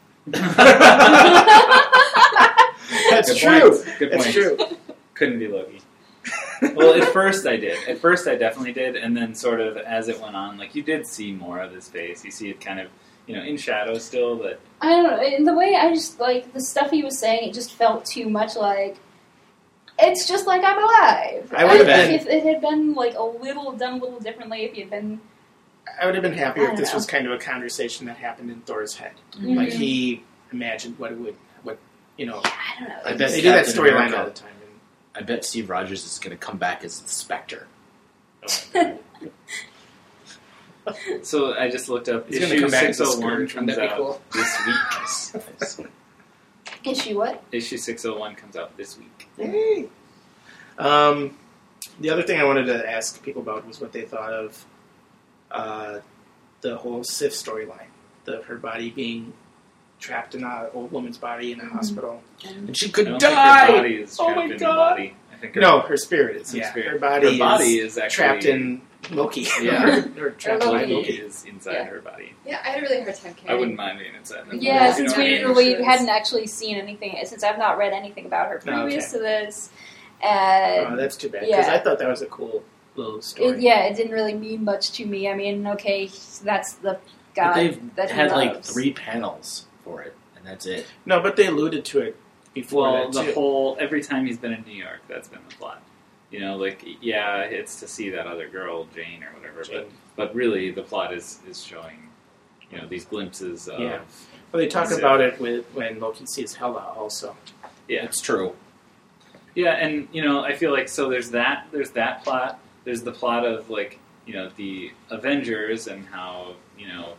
That's Good true. point. Good That's point. true. Couldn't be Loki. Well, at first I did. At first I definitely did, and then sort of as it went on, like you did see more of his face. You see it kind of, you know, in shadow still, but I don't know. In the way I just like the stuff he was saying, it just felt too much like it's just like I'm alive. I would've been- if it had been like a little done a little differently. If he had been I would have been happier I if don't this know. was kind of a conversation that happened in Thor's head. Mhm. Like he imagined what it would, what you know. I don't know. I it bet was- They do that Captain storyline America. all the time. And I bet Steve Rogers is going to come back as the Spectre. So I just looked up He's gonna issue come back six with a oh one skirt. comes Wouldn't that be out cool? this week. Issue what? Issue six oh one comes out this week. Yay. Um, the other thing I wanted to ask people about was what they thought of uh, the whole Sif storyline, the her body being trapped in an old woman's body in a hospital. And she I could don't die. think her body is Oh trapped my in the God. body. I think her, No, her spirit is. her Yeah, spirit. her body, her body is, is actually trapped in Loki. Yeah. or trapped Or by Loki. Loki. Loki is inside Yeah. her body. Yeah, I had a really hard time I carrying. wouldn't mind being inside. her Yeah, body. since You know we what I mean? we Shows. hadn't actually seen anything, since I've not read anything about her previous Okay. to this, and Oh, that's too bad because yeah. I thought that was a cool little story. it, yeah, it didn't really mean much to me. I mean, okay, that's the But guy they've that he had like loves. three panels for it, and that's it. No, but they alluded to it before Well, that the too. whole every time he's been in New York, that's been the plot. You know, like yeah, it's to see that other girl, Jane or whatever, Jane. but but really the plot is is showing, you know, these glimpses of Yeah. Well, they talk Sif. about it with when Loki sees Hela also. yeah, It's true. yeah, and you know, I feel like so there's that there's that plot. There's the plot of like you know the Avengers and how you know.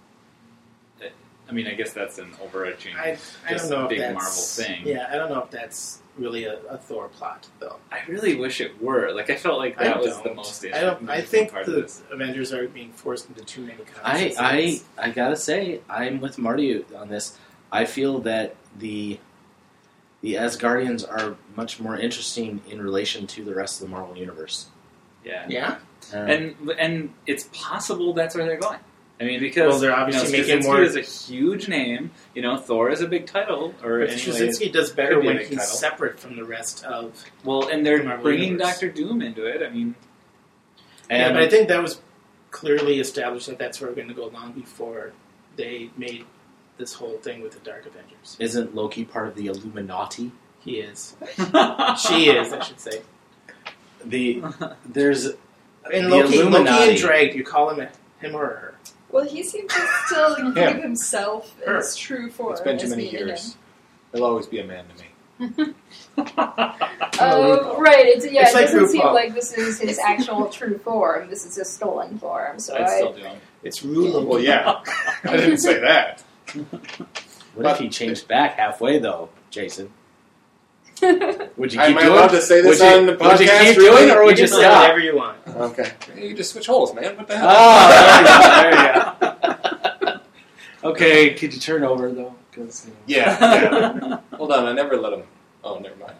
I mean, I guess that's an overarching. I, I Just don't know a big if that's Marvel thing. Yeah, I don't know if that's really a, a Thor plot though. I really wish it were. Like I felt like I that was don't. the most. I don't. I interesting think part of the this. Avengers are being forced into too many I, comics. I I gotta say, I'm with Marty on this. I feel that the the Asgardians are much more interesting in relation to the rest of the Marvel universe. Yeah. yeah. Uh, And and it's possible that's where they're going. I mean, because Well, they're obviously you know, making Straczynski more- is a huge name. You know, Thor is a big title, or But anyway. Straczynski does better could be a when big he's title. separate from the rest of. Well, and they're the Marvel bringing Universe. Doctor Doom into it. I mean, yeah, and but I think that was clearly established that that's where we're going to go long before they made this whole thing with the Dark Avengers. isn't Loki part of the Illuminati? He is. She is, I should say. The there's And the Loki, Loki Illuminati. and Drake, you call him a, him or her? Well, he seems to still think Yeah. of himself Her. as true for It's as Benjamin being in Heaters. him. He'll always be a man to me. Oh, right. It's, yeah, It's it like doesn't seem RuPaul. like this is his actual true form. This is a stolen form. So I'd I, still do him. It's Rue Well, yeah. I didn't say that. What if he changed back halfway though, Jason? Would you Am keep I doing? allowed to say this would you, on the Would you podcast, keep really? doing, or You would you can say stop? whatever you want. Okay. You can just switch holes, man. What the hell? Oh, there you go. Okay, could you turn over though? 'Cause, you know. Yeah, yeah. Hold on, I never let him. Oh, never mind.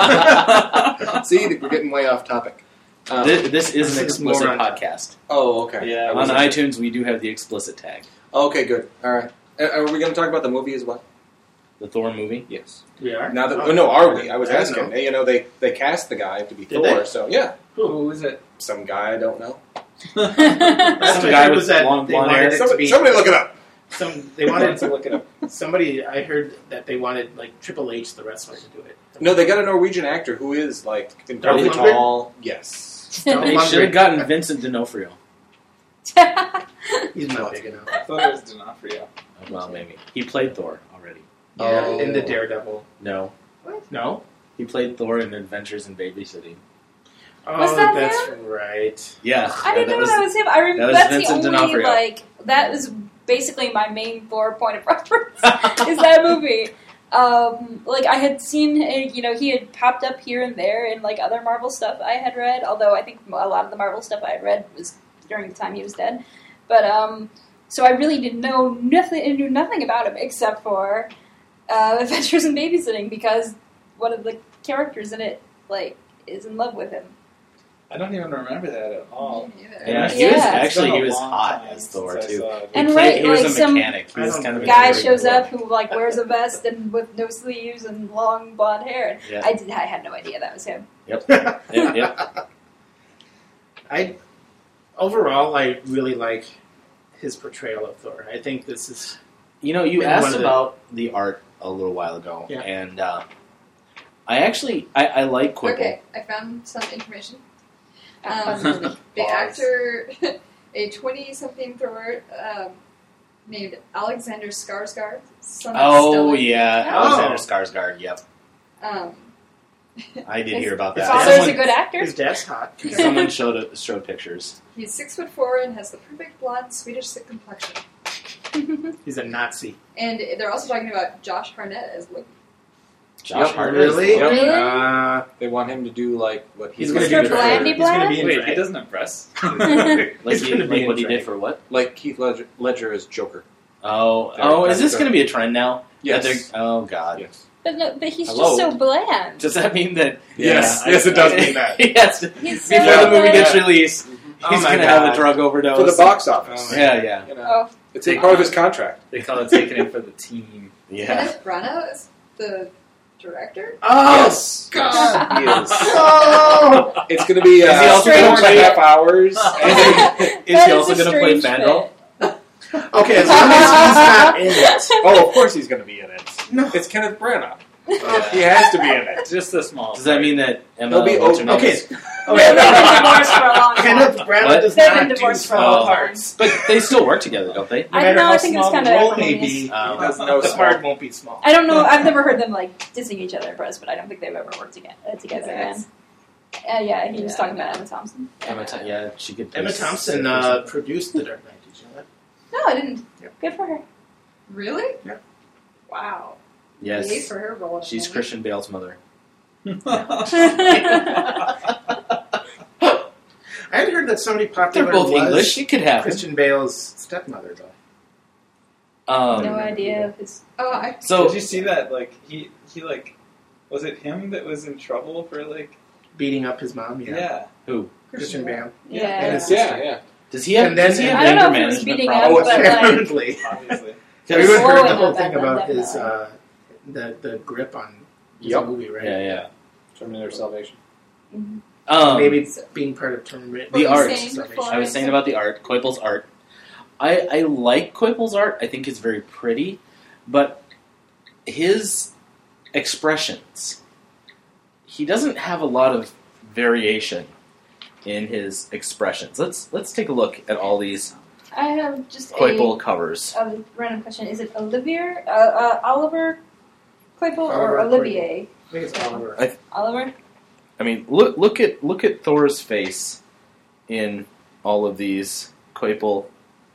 Uh, see, we're getting way off topic. Um, This, this is This an is explicit more on- podcast. oh, okay. Yeah, I On wasn't- iTunes, we do have the explicit tag. Okay, good. All right. Uh, Are we going to talk about the movie as well? The Thor movie. Yes. We are? Now that oh, no, are we? I was I don't asking. know. You know, they they cast the guy to be Did Thor, they? so yeah, Who is it? some guy I don't know. Last Some I guy heard with was that long they blonde wanted hair. it to Somebody, be somebody look it up. some. They wanted to look it up. Somebody I heard that they wanted like Triple H, the wrestler, to do it. No, they got a Norwegian actor who is like incredibly Dolph Lundgren? tall. Yes. Dolph They Lundgren. should have gotten Vincent D'Onofrio. He's not big enough. I thought it was D'Onofrio. Well, maybe he played Thor already. Yeah, Oh. in the Daredevil. No, No. he played Thor in Adventures in Babysitting. Oh, Was that that's him? right. Yeah, I didn't that know was, that was him. I that remember was that's Vincent the only D'Onofrio. like that was basically my main Thor point of reference is that movie. Um, like I had seen, uh, you know, he had popped up here and there in like other Marvel stuff I had read. Although I think a lot of the Marvel stuff I had read was during the time he was dead. But um, so I really didn't know nothing, knew nothing about him except for uh, Adventures in Babysitting because one of the characters in it like is in love with him. I don't even remember that at all. Me neither. Yeah, he Yeah. was It's actually been a he was long hot time as Thor since I too. saw it. He And played- right, he was like a some mechanic. He I was don't kind of a guy very shows good up look. who like wears a vest and with no sleeves and long blonde hair. And Yeah. I did. I had no idea that was him. Yep. Yep, yep. I overall, I really like his portrayal of Thor. I think this is You know, you Maybe asked one of the- about the art a little while ago, Yeah. and uh, I actually I, I like Quibble. Okay, I found some information. Um, Um, the Pause. actor, a twenty-something Thor um, named Alexander Skarsgård, son of Oh Stellan, yeah, Oh. Alexander Skarsgård. Yep. um, I did His hear about his that. Father's a Someone- good actor. His dad's hot. Someone showed it, showed pictures. He's six foot four and has the perfect blonde Swedish sick complexion. He's a Nazi. And they're also talking about Josh Hartnett as Loki. Josh Yep. Hartnett. Really? Yep. Really? Uh, They want him to do like what he's he's gonna going be to Mr. do. Blandy For, He's gonna be in Wait, drag. he doesn't have breasts. Like, He's he, gonna be like in what he drag. did for what? like Keith Ledger, Ledger as Joker. Oh, There, oh, is that's this the- going to be a trend now? Yes. That they're- Oh God. Yes. But no, but he's Hello? just so bland. Does that mean that? Yes. Yeah, Yes, I- it does mean that. yes. He's so Before Yeah. the movie gets bland. released, Oh he's my going to have a God. drug overdose. For the box office. Oh my Yeah, yeah, You know, Oh, it's a part of his contract. They call it taking it for the team. yeah. Kenneth Branagh is the director. Oh, Yes. God. He is. Oh! It's going to be Is he uh, also four and gonna a play- half hours. That Is he also a going to play strange Fandral? fit. Okay, as long as he's not in it. Oh, of course he's going to be in it. No. It's Kenneth Branagh. He has to be in it. Just a small. Does that mean that Emma? He'll be what's her name Okay. is- They've been divorced for a long time. Kenneth Branagh What? does They've not been do divorced for a small long time. parts. But they still work together, don't they? No I matter know, how I think it's small kind the of role may acrimonious. be, Um, He doesn't know the small. part won't be small. I don't know. I've never heard them like dissing each other in press, but I don't think they've ever worked together. Uh, together Yes. again. Uh, yeah, he was Yeah, talking I about know. Emma Thompson. Emma, Th- yeah, she could. play Emma s- Thompson s- uh, produced The Dark Knight. Did you know that? No, I didn't. Yep. Good for her. Really? Yeah. Wow. Yay Yes, for her role. in she's the movie. Christian Bale's mother. I had heard that somebody They're popular both was English. It could happen. Christian Bale's stepmother, though. Um, no idea of his. Oh, I, So Did you see that? Like he, he like, was it him that was in trouble for like? Beating up his mom, yeah. Yeah. who Christian Bale. Yeah. And his Yeah, sister. yeah. does he have? And then- does he have I don't know anger if it was management beating problems? up, but like, Apparently. Obviously. They're Everyone heard the slowing whole up thing at about them, his, definitely. uh, the, the grip on his Yep. movie, right? Yeah, yeah. Terminator Salvation. Mhm. Um, Maybe being part of Terminator. The What were you art. saying before I was saying about the art, Koipel's art. I, I like Koipel's art. I think it's very pretty, but his expressions, he doesn't have a lot of variation in his expressions. Let's let's take a look at all these I have just Koipel covers. a, a random question. Is it Olivier, uh, uh, Oliver Koipel, or Oliver Olivier? I think it's Oliver. Oliver. I mean, look look at look at Thor's face in all of these Koipel,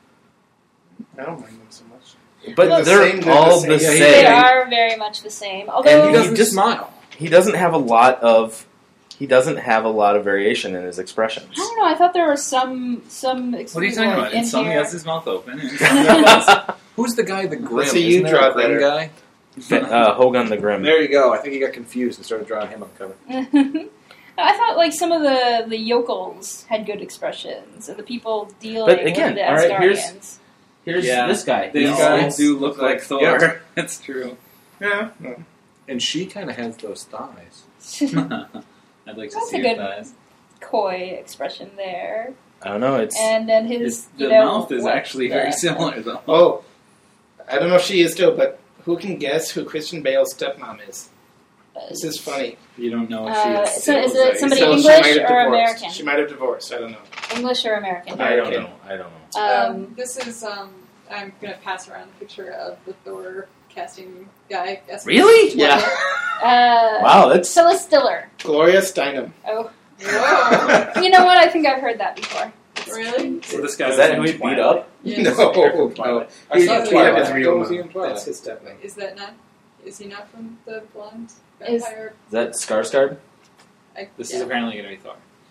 I don't mind them so much. but They're the they're same, they're all the the same. same. Yeah, They yeah. are very much the same. Although And He he doesn't just- smile. He doesn't have a lot of he doesn't have a lot of variation in his expressions. I don't know. I thought there were some some. What are you talking about? in And some he here. has his mouth open. And some he has- Who's the guy, the Grim? Let's see you Isn't there draw a Grim better. guy? uh, Hogan the Grim. There you go. I think he got confused and started drawing him on the cover. I thought like some of the, the yokels had good expressions, and the people dealing But again, with the all right, here's- Asgardians. Here's Yeah. this guy. They These all guys. do look like Thor. Yeah. That's true. Yeah. And she kind of has those thighs. I'd like to That's see a his good- eyes. Coy expression there, I don't know. It's and then his His, you the know, mouth is what actually the- very similar, though. Oh, I don't know if she is too, but who can guess who Christian Bale's stepmom is? This is funny. You don't know if Uh, she is. so is still, it somebody So she English might have or divorced. American? She might have divorced. I don't know. English or American? I don't Okay. know. I don't know. Um, Um, this is, um, I'm going to pass around a picture of the Thor casting guy. Guess Really? who's- Yeah. uh, Wow, that's Phyllis Diller. Gloria Steinem. Oh, Whoa. you know what? I think I've heard that before. Really? So this guy is that was who in he beat Twilight. up? Yeah. No, no. I He saw we Twilight. have his real When was he mom. in Twilight? That's his stepname. Is that not? Is he not from the blonde Is- vampire? Is that Skarsgård? I, This yeah. is apparently going to be Thor.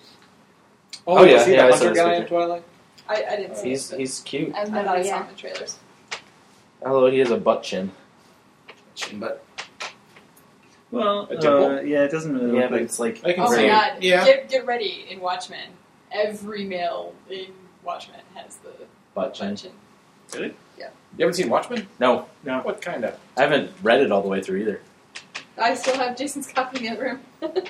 Oh, Oh, yeah, was he yeah, I the saw hunter this guy picture. in Twilight? I, I didn't see He's it. he's cute. I've but I never, thought I saw yeah. it in the trailers. Although he has a butt chin. But Well, A dimple? uh, yeah, it doesn't really Yeah, look but like... it's like I can Oh my see. god! Yeah. Get get ready in Watchmen. Every male in Watchmen has the butt chin. butt chin. You haven't seen Watchmen? No, What kind of? I haven't read it all the way through either. I still have Jason's copy in the room.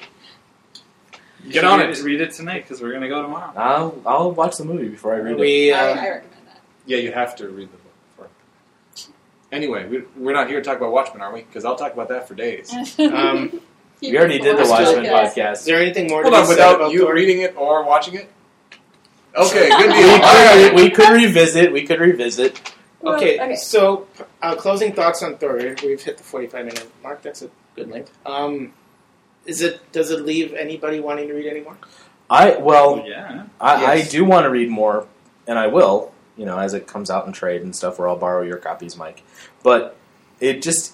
You Get should on read it. Read it tonight, because we're going to go tomorrow. I'll I'll watch the movie before I read it. We I, uh, I recommend that. Yeah, you have to read the book before. Anyway, we, we're not here to talk about Watchmen, are we? Because I'll talk about that for days. um, We already did the Before Watchmen podcast. is podcast. there anything more Hold to on, be said without about you Thor? reading it or watching it? Okay, good We deal. All could, right. we could revisit. We could revisit. Okay, okay. so uh, closing thoughts on Thor. We've hit the forty-five minute mark. That's a good length. Um, Is it? Does it leave anybody wanting to read anymore? I well, yeah. I, Yes. I do want to read more, and I will. You know, as it comes out in trade and stuff, where I'll borrow your copies, Mike. But it just,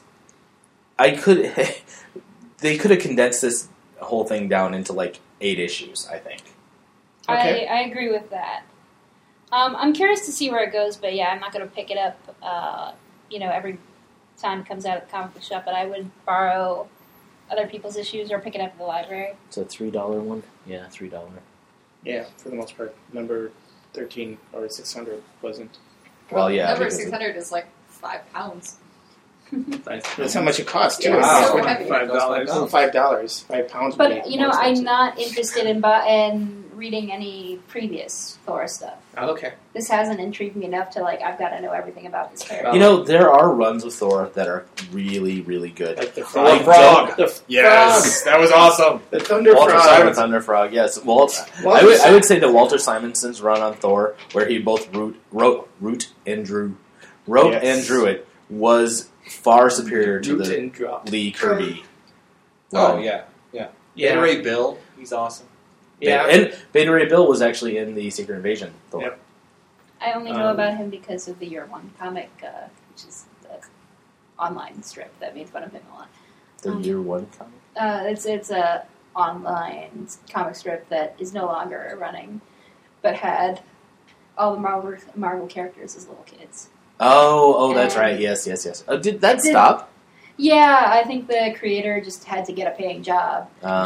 I could, they could have condensed this whole thing down into like eight issues. I think. Okay. I, I agree with that. Um, I'm curious to see where it goes, but yeah, I'm not going to pick it up, uh, you know, every time it comes out at the comic book shop, but I would borrow other people's issues or pick it up at the library. It's a three dollar one. Yeah, three dollar. Yeah, for the most part. Number thirteen or six hundred wasn't. Well, yeah, Number because six hundred is like five pounds. That's how much it costs, too. Yeah, Wow. so heavy. Five dollars. Oh, five dollars. Five pounds. would But, be you know, more I'm expensive. not interested in, bu- in reading any previous Thor stuff. Oh, okay. This hasn't intrigued me enough to, like, I've got to know everything about this character. You know, there are runs of Thor that are really, really good. Like the Thor frog. Frog. The f- Yes, that was awesome. frog. The thunder Walter frog. Simon Thunder Frog, yes. Walt, I, would, I would say that Walter Simonson's run on Thor, where he both wrote, wrote, wrote and drew, wrote Yes. and drew it, was far superior to Root the and drop. Lee Kirby. Oh run. yeah, yeah. Yeah. Ray Bill, he's awesome. Yeah. And Beta Ray Bill was actually in the Secret Invasion Thor. Yep. I only know Um, about him because of the Year One comic, uh, which is the online strip that made fun of him a lot. The Um, Year One comic. Uh, it's it's a online comic strip that is no longer running, but had all the Marvel Marvel characters as little kids. Oh, oh, that's And- right. Yes, yes, yes. Oh, did that It did- stop? Yeah, I think the creator just had to get a paying job.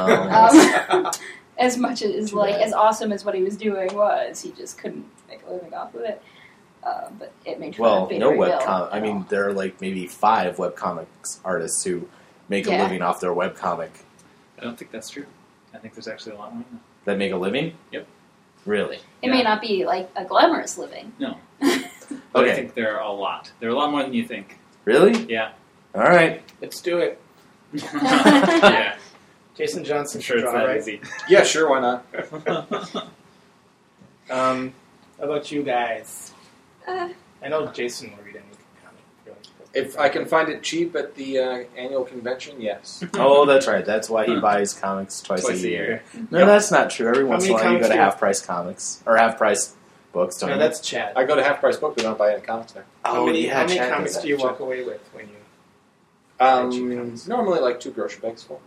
Oh. Um, as much as Too like bad. as awesome as what he was doing was, he just couldn't make a living off of it. Uh, but it made fun Well, of Beta no Ray Bill webcomic. I at mean, all. there are like maybe five webcomics artists who make a Yeah. living off their webcomic. I don't think that's true. I think there's actually a lot more than That make a living? Yep. Really? It yeah. may not be like a glamorous living. No. that. But Okay. I think there are a lot. There are a lot more than you think. Really? Yeah. All right. Let's do it. yeah. Jason Johnson I'm sure should it's draw, that right? easy. Yeah, sure, why not? Um, how about you guys? Uh, I know Jason will read any comic. Really. If I can find it cheap at the uh, annual convention, yes. Oh, that's right. That's why he buys comics twice, Twice a a year. year. No, Yep. that's not true. Every How once in a many while, you go comics to do you- half price comics or half price books. Don't No, you? that's Chad. I go to Half Price Book, we don't buy any comics there. how oh, many, yeah. how many Chad does comics that. do you Chad. walk away with when you? Buy cheap Um, comics? normally like two grocery bags full.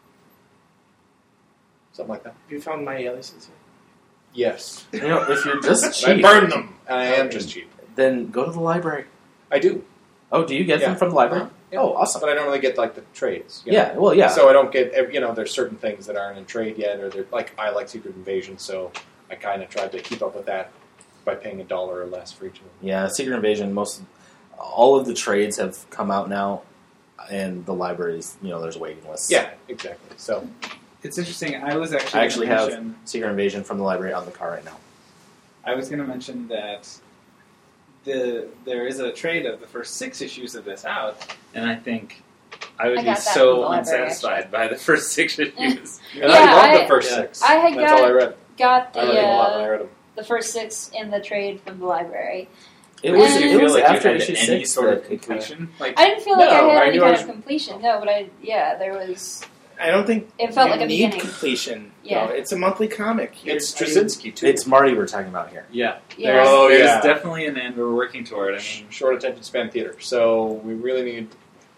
Something like that. Have you found my aliases Yes. You know, if you're just I cheap, burn them. I am just cheap. then go to the library. I do. Oh, do you get Yeah. them from the library? Uh-huh. Yeah. Oh, awesome. But I don't really get like the trades. you know? Yeah, well, yeah. So I don't get, ev- you know, there's certain things that aren't in trade yet, or they're like, I like Secret Invasion, so I kind of tried to keep up with that by paying a dollar or less for each of them. Yeah, Secret Invasion, most, all of the trades have come out now, and the libraries, you know, there's waiting lists. Yeah, exactly. So It's interesting. I was actually I actually gonna have mention, Secret Invasion from the library on the car right now. I was going to mention that the there is a trade of the first six issues of this out, and I think I would I be got that from the so library, unsatisfied by the first six issues. and Yeah, I love I- the first yeah. six. I had That's got- all I read. Got the I read them a lot when I uh, read them. the first six in the trade from the library. It And- was, Did it you was like after you had issue any six sort of that it kinda- completion. Like, I didn't feel like No, I had I any knew kind I of was- completion. No, but I yeah, there was. I don't think It felt you like a need beginning. completion. Yeah. No, it's a monthly comic. You're- It's are you- Straczynski, too. It's Marty we're talking about here. yeah, Yeah. there's, Oh, there's yeah. definitely an end we're working toward. I mean, short attention span theater. So we really need.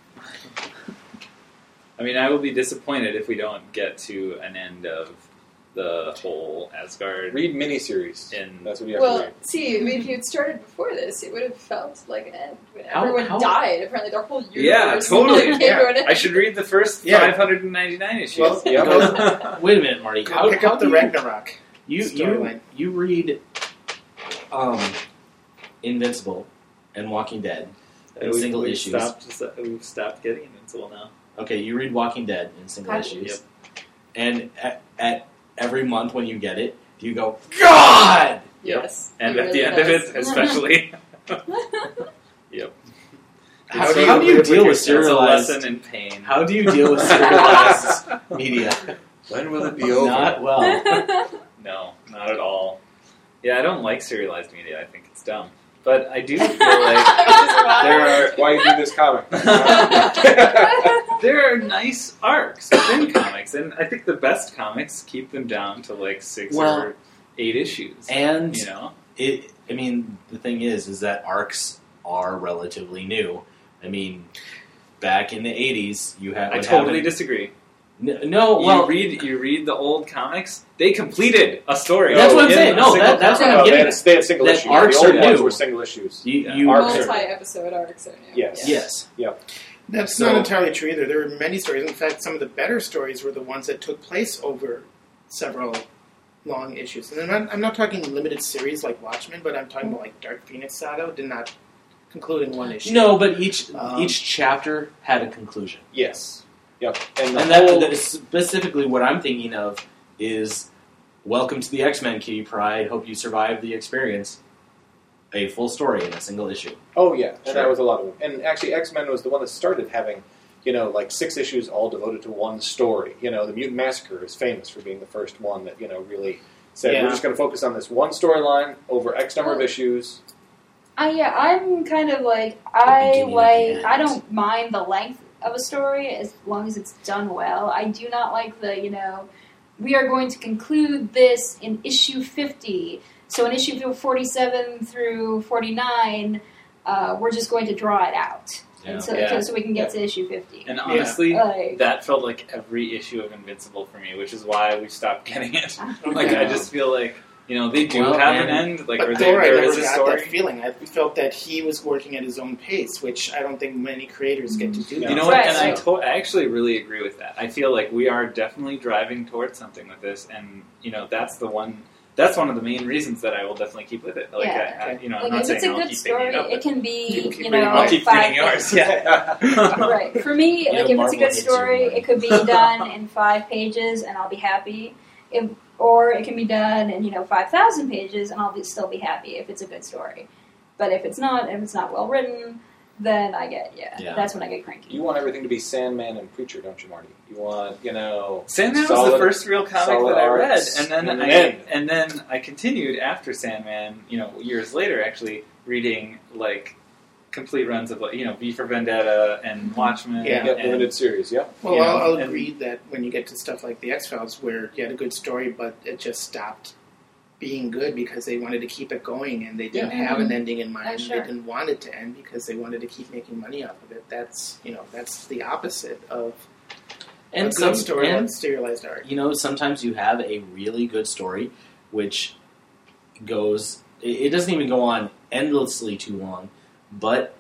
I mean, I will be disappointed if we don't get to an end of the whole Asgard. Read miniseries. In- That's what you have well, to read. see, I mean, if you had started before this, it would have felt like an end. When How- everyone how- died, apparently their whole universe Yeah, totally. came to an end. I should read the first Yeah. five hundred ninety-nine issues. Well, Yep. go, Wait a minute, Marty. go How, pick how up the do you, Ragnarok. you, you, storyline. you read um, Invincible and Walking Dead in we, single we've issues. Stopped, we've stopped getting Invincible now. Okay, you read Walking Dead in single How- issues. And at, at every month when you get it, do you go, God! Yes. And it at the really end of does. it, especially. Yep. How, How do you how do you live with deal with It's a serialized... lesson in pain. How do you deal with serialized media? When will it be Not well. No, not at all. Yeah, I don't like serialized media. I think it's dumb. But I do feel like there are... Why you do this comic? there are nice arcs within comics, and I think the best comics keep them down to like six Well, or eight issues. And you know, it. I mean, the thing is, is that arcs are relatively new. I mean, back in the eighties, you had. I would totally have disagree. an- no, well, you read you read the old comics; they completed a story. That's what I'm in saying. a No, single that- that's what comic. I'm No, they getting had, at. they had single That issues. arcs the old are ones new. were single issues. you, Yeah. you Arcs are- Multi-episode arcs are new. Yes. yes. That's So- not entirely true either. There were many stories. In fact, some of the better stories were the ones that took place over several long issues. And I'm not, I'm not talking limited series like Watchmen, but I'm talking about like Dark Phoenix Saga did not conclude in one issue. No, but each Um, each chapter had a conclusion, Yes. Yep. And, the and that, whole- that is specifically what I'm thinking of is "Welcome to the X-Men, Kitty Pryde. Hope you survive the experience." A full story in a single issue. Oh yeah, and Sure. that was a lot of them. And actually, X-Men was the one that started having, you know, like six issues all devoted to one story. You know, the Mutant Massacre is famous for being the first one that you know really said Yeah. we're just going to focus on this one storyline over X number of Well, issues. Uh, yeah, I'm kind of like I beginning and the like end. I don't mind the length of a story as long as it's done well. I do not like the you know we are going to conclude this in issue fifty. So in issue forty-seven through forty-nine, uh, we're just going to draw it out Yeah. until, Yeah. so we can get to issue fifty. And honestly, Like- that felt like every issue of Invincible for me, which is why we stopped getting it. Like, Yeah. I just feel like, you know, they do Well, have and- an end. Like, But or they, Thor, I there never is a got story. that feeling. I felt that he was working at his own pace, which I don't think many creators get to do. You that. know what? Right, And I, right. to- I actually really agree with that. I feel like we are definitely driving towards something with this, and you know, that's the one. That's one of the main reasons that I will definitely keep with it. Like, Yeah. I, I, you know, I'm Like not if it's saying a I'll good keep picking story, it up. it can be You keep you reading know I'll keep five reading yours. Yeah. right. For me, You like know, if Marvel it's a good hits you story, in the it could be done in five pages and I'll be happy. If, or it can be done in you know five thousand pages and I'll be, still be happy if it's a good story. But if it's not, if it's not well written, then I get yeah, Yeah. that's when I get cranky. You want everything to be Sandman and Preacher, don't you, Marty? You want, you know, Sandman was solid- the first real comic solid that I read, arcs and then and I an end. and then I continued after Sandman. You know, years later, actually reading like complete runs of like you know V for Vendetta and Watchmen. Yeah. Yep, and, limited series. Yep. Well, you know, I'll, I'll and- agree that when you get to stuff like the X Files, where you had a good story, but it just stopped being good because they wanted to keep it going and they didn't Yeah. have an ending in mind. Oh, sure. They didn't want it to end because they wanted to keep making money off of it. That's you know that's the opposite of And a some good story and, and serialized art. you know, sometimes you have a really good story, which goes. It, it doesn't even go on endlessly too long, but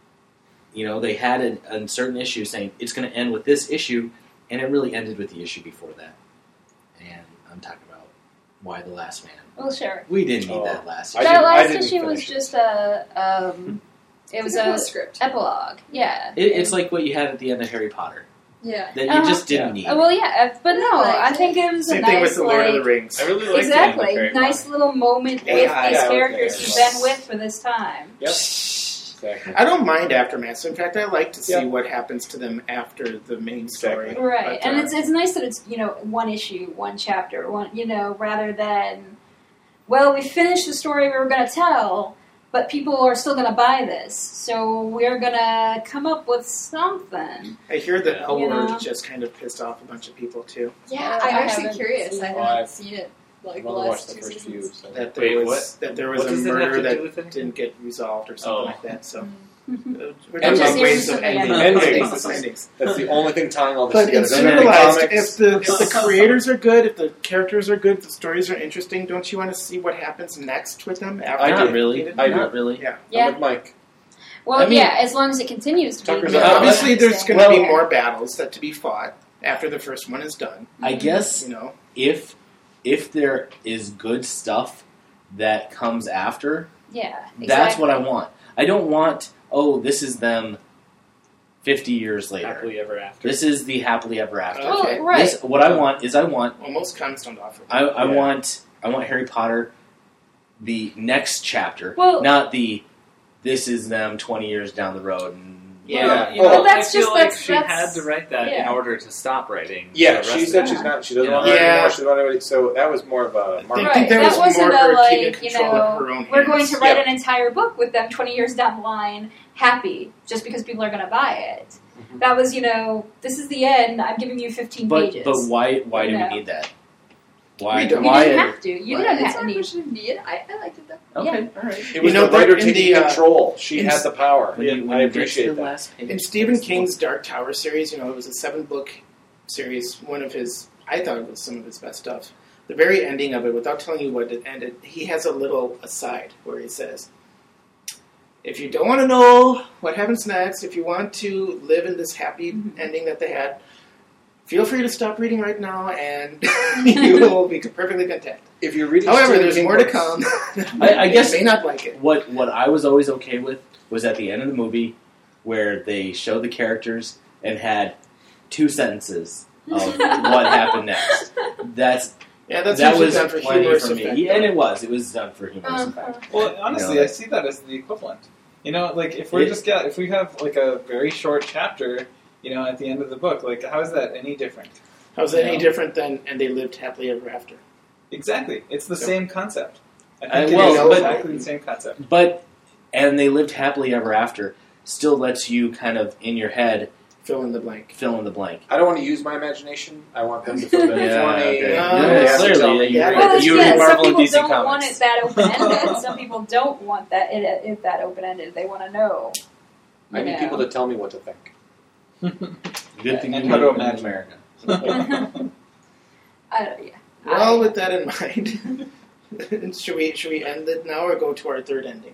you know they had a, a certain issue saying it's going to end with this issue, and it really ended with the issue before that. And I'm talking about Why the Last Man. Well, sure. We didn't need Oh. that last I issue. that didn't- I last didn't issue was finish it. just a um, it was It's a a script. epilogue. Yeah, It, it's like what you had at the end of Harry Potter Yeah. that you Uh-huh. just didn't Yeah. need. Uh, well, yeah, uh, but no, Like- I think it was Same a thing nice with the Lord like of the Rings. I really like exactly the end of Harry nice Potter. little moment Yeah, with yeah, these yeah, characters okay. you've been with for this time. Yep. Exactly. I don't mind aftermaths. In fact, I like to see Yeah. what happens to them after the main story. Exactly. Right, But, and uh, it's it's nice that it's you know one issue, one chapter, one you know rather than well we finished the story we were going to tell, but people are still going to buy this, so we're going to come up with something. I hear that Yeah. L You know? Word just kind of pissed off a bunch of people too. Yeah, Uh, I'm I actually haven't curious. I seen it. haven't seen it like I've the only last watched the two first few. seasons. So. That there Wait, was that there was What a does it have murder to do that with anything? didn't get resolved or something Oh. like that. So uh, we're And talking about just ways of interested in ending the ending. endings. This is- endings. That's the only thing tying all this But together. in Doesn't have any serialized, comics. if the if the creators are good, if the characters are good, if the stories are interesting, don't you want to see what happens next with them? After I Not do. really. I do. Not really. Yeah. Yeah. I'm with Mike. Well, I mean- yeah, as long as it continues to Tucker's be. Uh, Obviously, there's going to Well- be more battles that to be fought after the first one is done. I guess You know, if if there is good stuff that comes after, Yeah, exactly. that's what I want. I don't want, oh, this is them fifty years later. Happily ever after. This is the happily ever after. Uh, Okay. Well, right. This, what I want is I want well, most comics don't offer. I, I Yeah. want I want Harry Potter the next chapter, Well- not the this is them twenty years down the road. And, Yeah. Well, you Oh. know, Well, that's I feel just- like that's- she that's- had to write that in yeah. order to stop writing. Yeah, the she rest said of she's it. not. She doesn't Yeah. want to write Yeah. anymore. She doesn't want to write. So that was more of a I marketing. think there that was wasn't more a, her like, keeping you control know, of her own we're going hands. to write Yeah. an entire book with them twenty years down the line, happy, just because people are going to buy it. That was, you know, this is the end. I'm giving you fifteen But pages. but why why do No. we need that? Why We don't. you why? didn't have to. You Well, didn't it's have to not need. much of need. I, I liked it though. Okay, Yeah. all right. It You was know, the writer in taking the, uh, control. She in had s- the power. When you, when I you get to appreciate the that. last page, In Stephen it's- King's Dark Tower series, you know, it was a seven-book series, one of his, I thought it was some of his best stuff. The very ending of it, without telling you what it ended, he has a little aside where he says, if you don't want to know what happens next, if you want to live in this happy ending that they had, feel free to stop reading right now and you will be perfectly content. If you're reading, However, Stephen there's King more to books- come. I- I guess- you may not like it. What what I was always okay with was at the end of the movie where they showed the characters and had two sentences of what happened next. That's Yeah, that's that usually was done for plenty humorous for me, effect, Yeah, and though. it was. It was done for humorous effect. Well, honestly, You know, I see that as the equivalent. You know, like if we're It- just get if we have like a very short chapter, you know, at the end of the book, like how is that any different? How's that any No. different than and they lived happily ever after? Exactly, it's the Yeah. same concept. I I- think well, it is but- exactly the same concept. But and they lived happily ever after. Still lets you kind of in your head Fill in the blank. fill in the blank. I don't want to use my imagination. I want them to fill it in Yeah, for me. okay. Yeah, They have to clearly, tell yeah, me. you Yeah. read, Well, you yeah, read some Marvel and people D C don't want comics. it that open-ended. Some people don't want that it, it that open-ended. They want to know. I you need know. people to tell me what to think. Good thing And you how to live in imagine. America. I don't, yeah. Well, with that in mind, should we should we end it now or go to our third ending?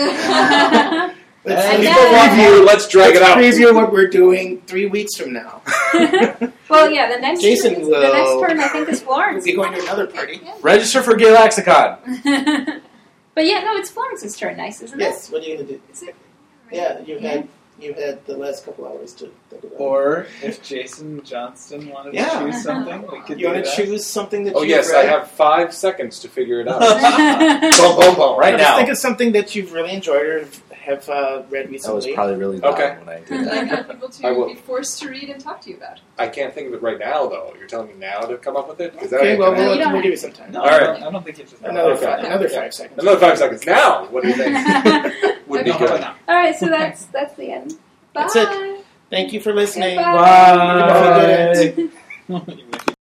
I- Let's, And let's then- Preview, let's drag let's it out. preview what we're doing three weeks from now. well, yeah. The next Jason turn, will- the next turn I think is We'll Florence. be going to another party. Register for Galaxicon. But yeah, no, it's Florence's turn. Nice, isn't Yes. What are you gonna do? Is it? Yeah, you had you had the last couple hours to think about it. Or if Jason Johnston wanted Yeah. to choose something, we could You do want to that. choose something that Oh you've yes, read? I have five seconds to figure it out. it? boom, boom, boom. Right Just now. think of something that you've really enjoyed or have uh, read That was recently. probably really loud Okay. when I did I'd that. like people I to will. be forced to read and talk to you about. I can't think of it right now, though. You're telling me now to come up with it? Is that Okay, well, gonna we'll, you don't we'll have- give you some time. No, All I, right. don't, I don't think you just Another Okay. five, another Yeah. five seconds. Another five seconds. Now, what do you think? Would be No, how about good. now? All right, so that's that's the end. Bye. That's it. Thank you for listening. Goodbye. Even if you didn't. Bye.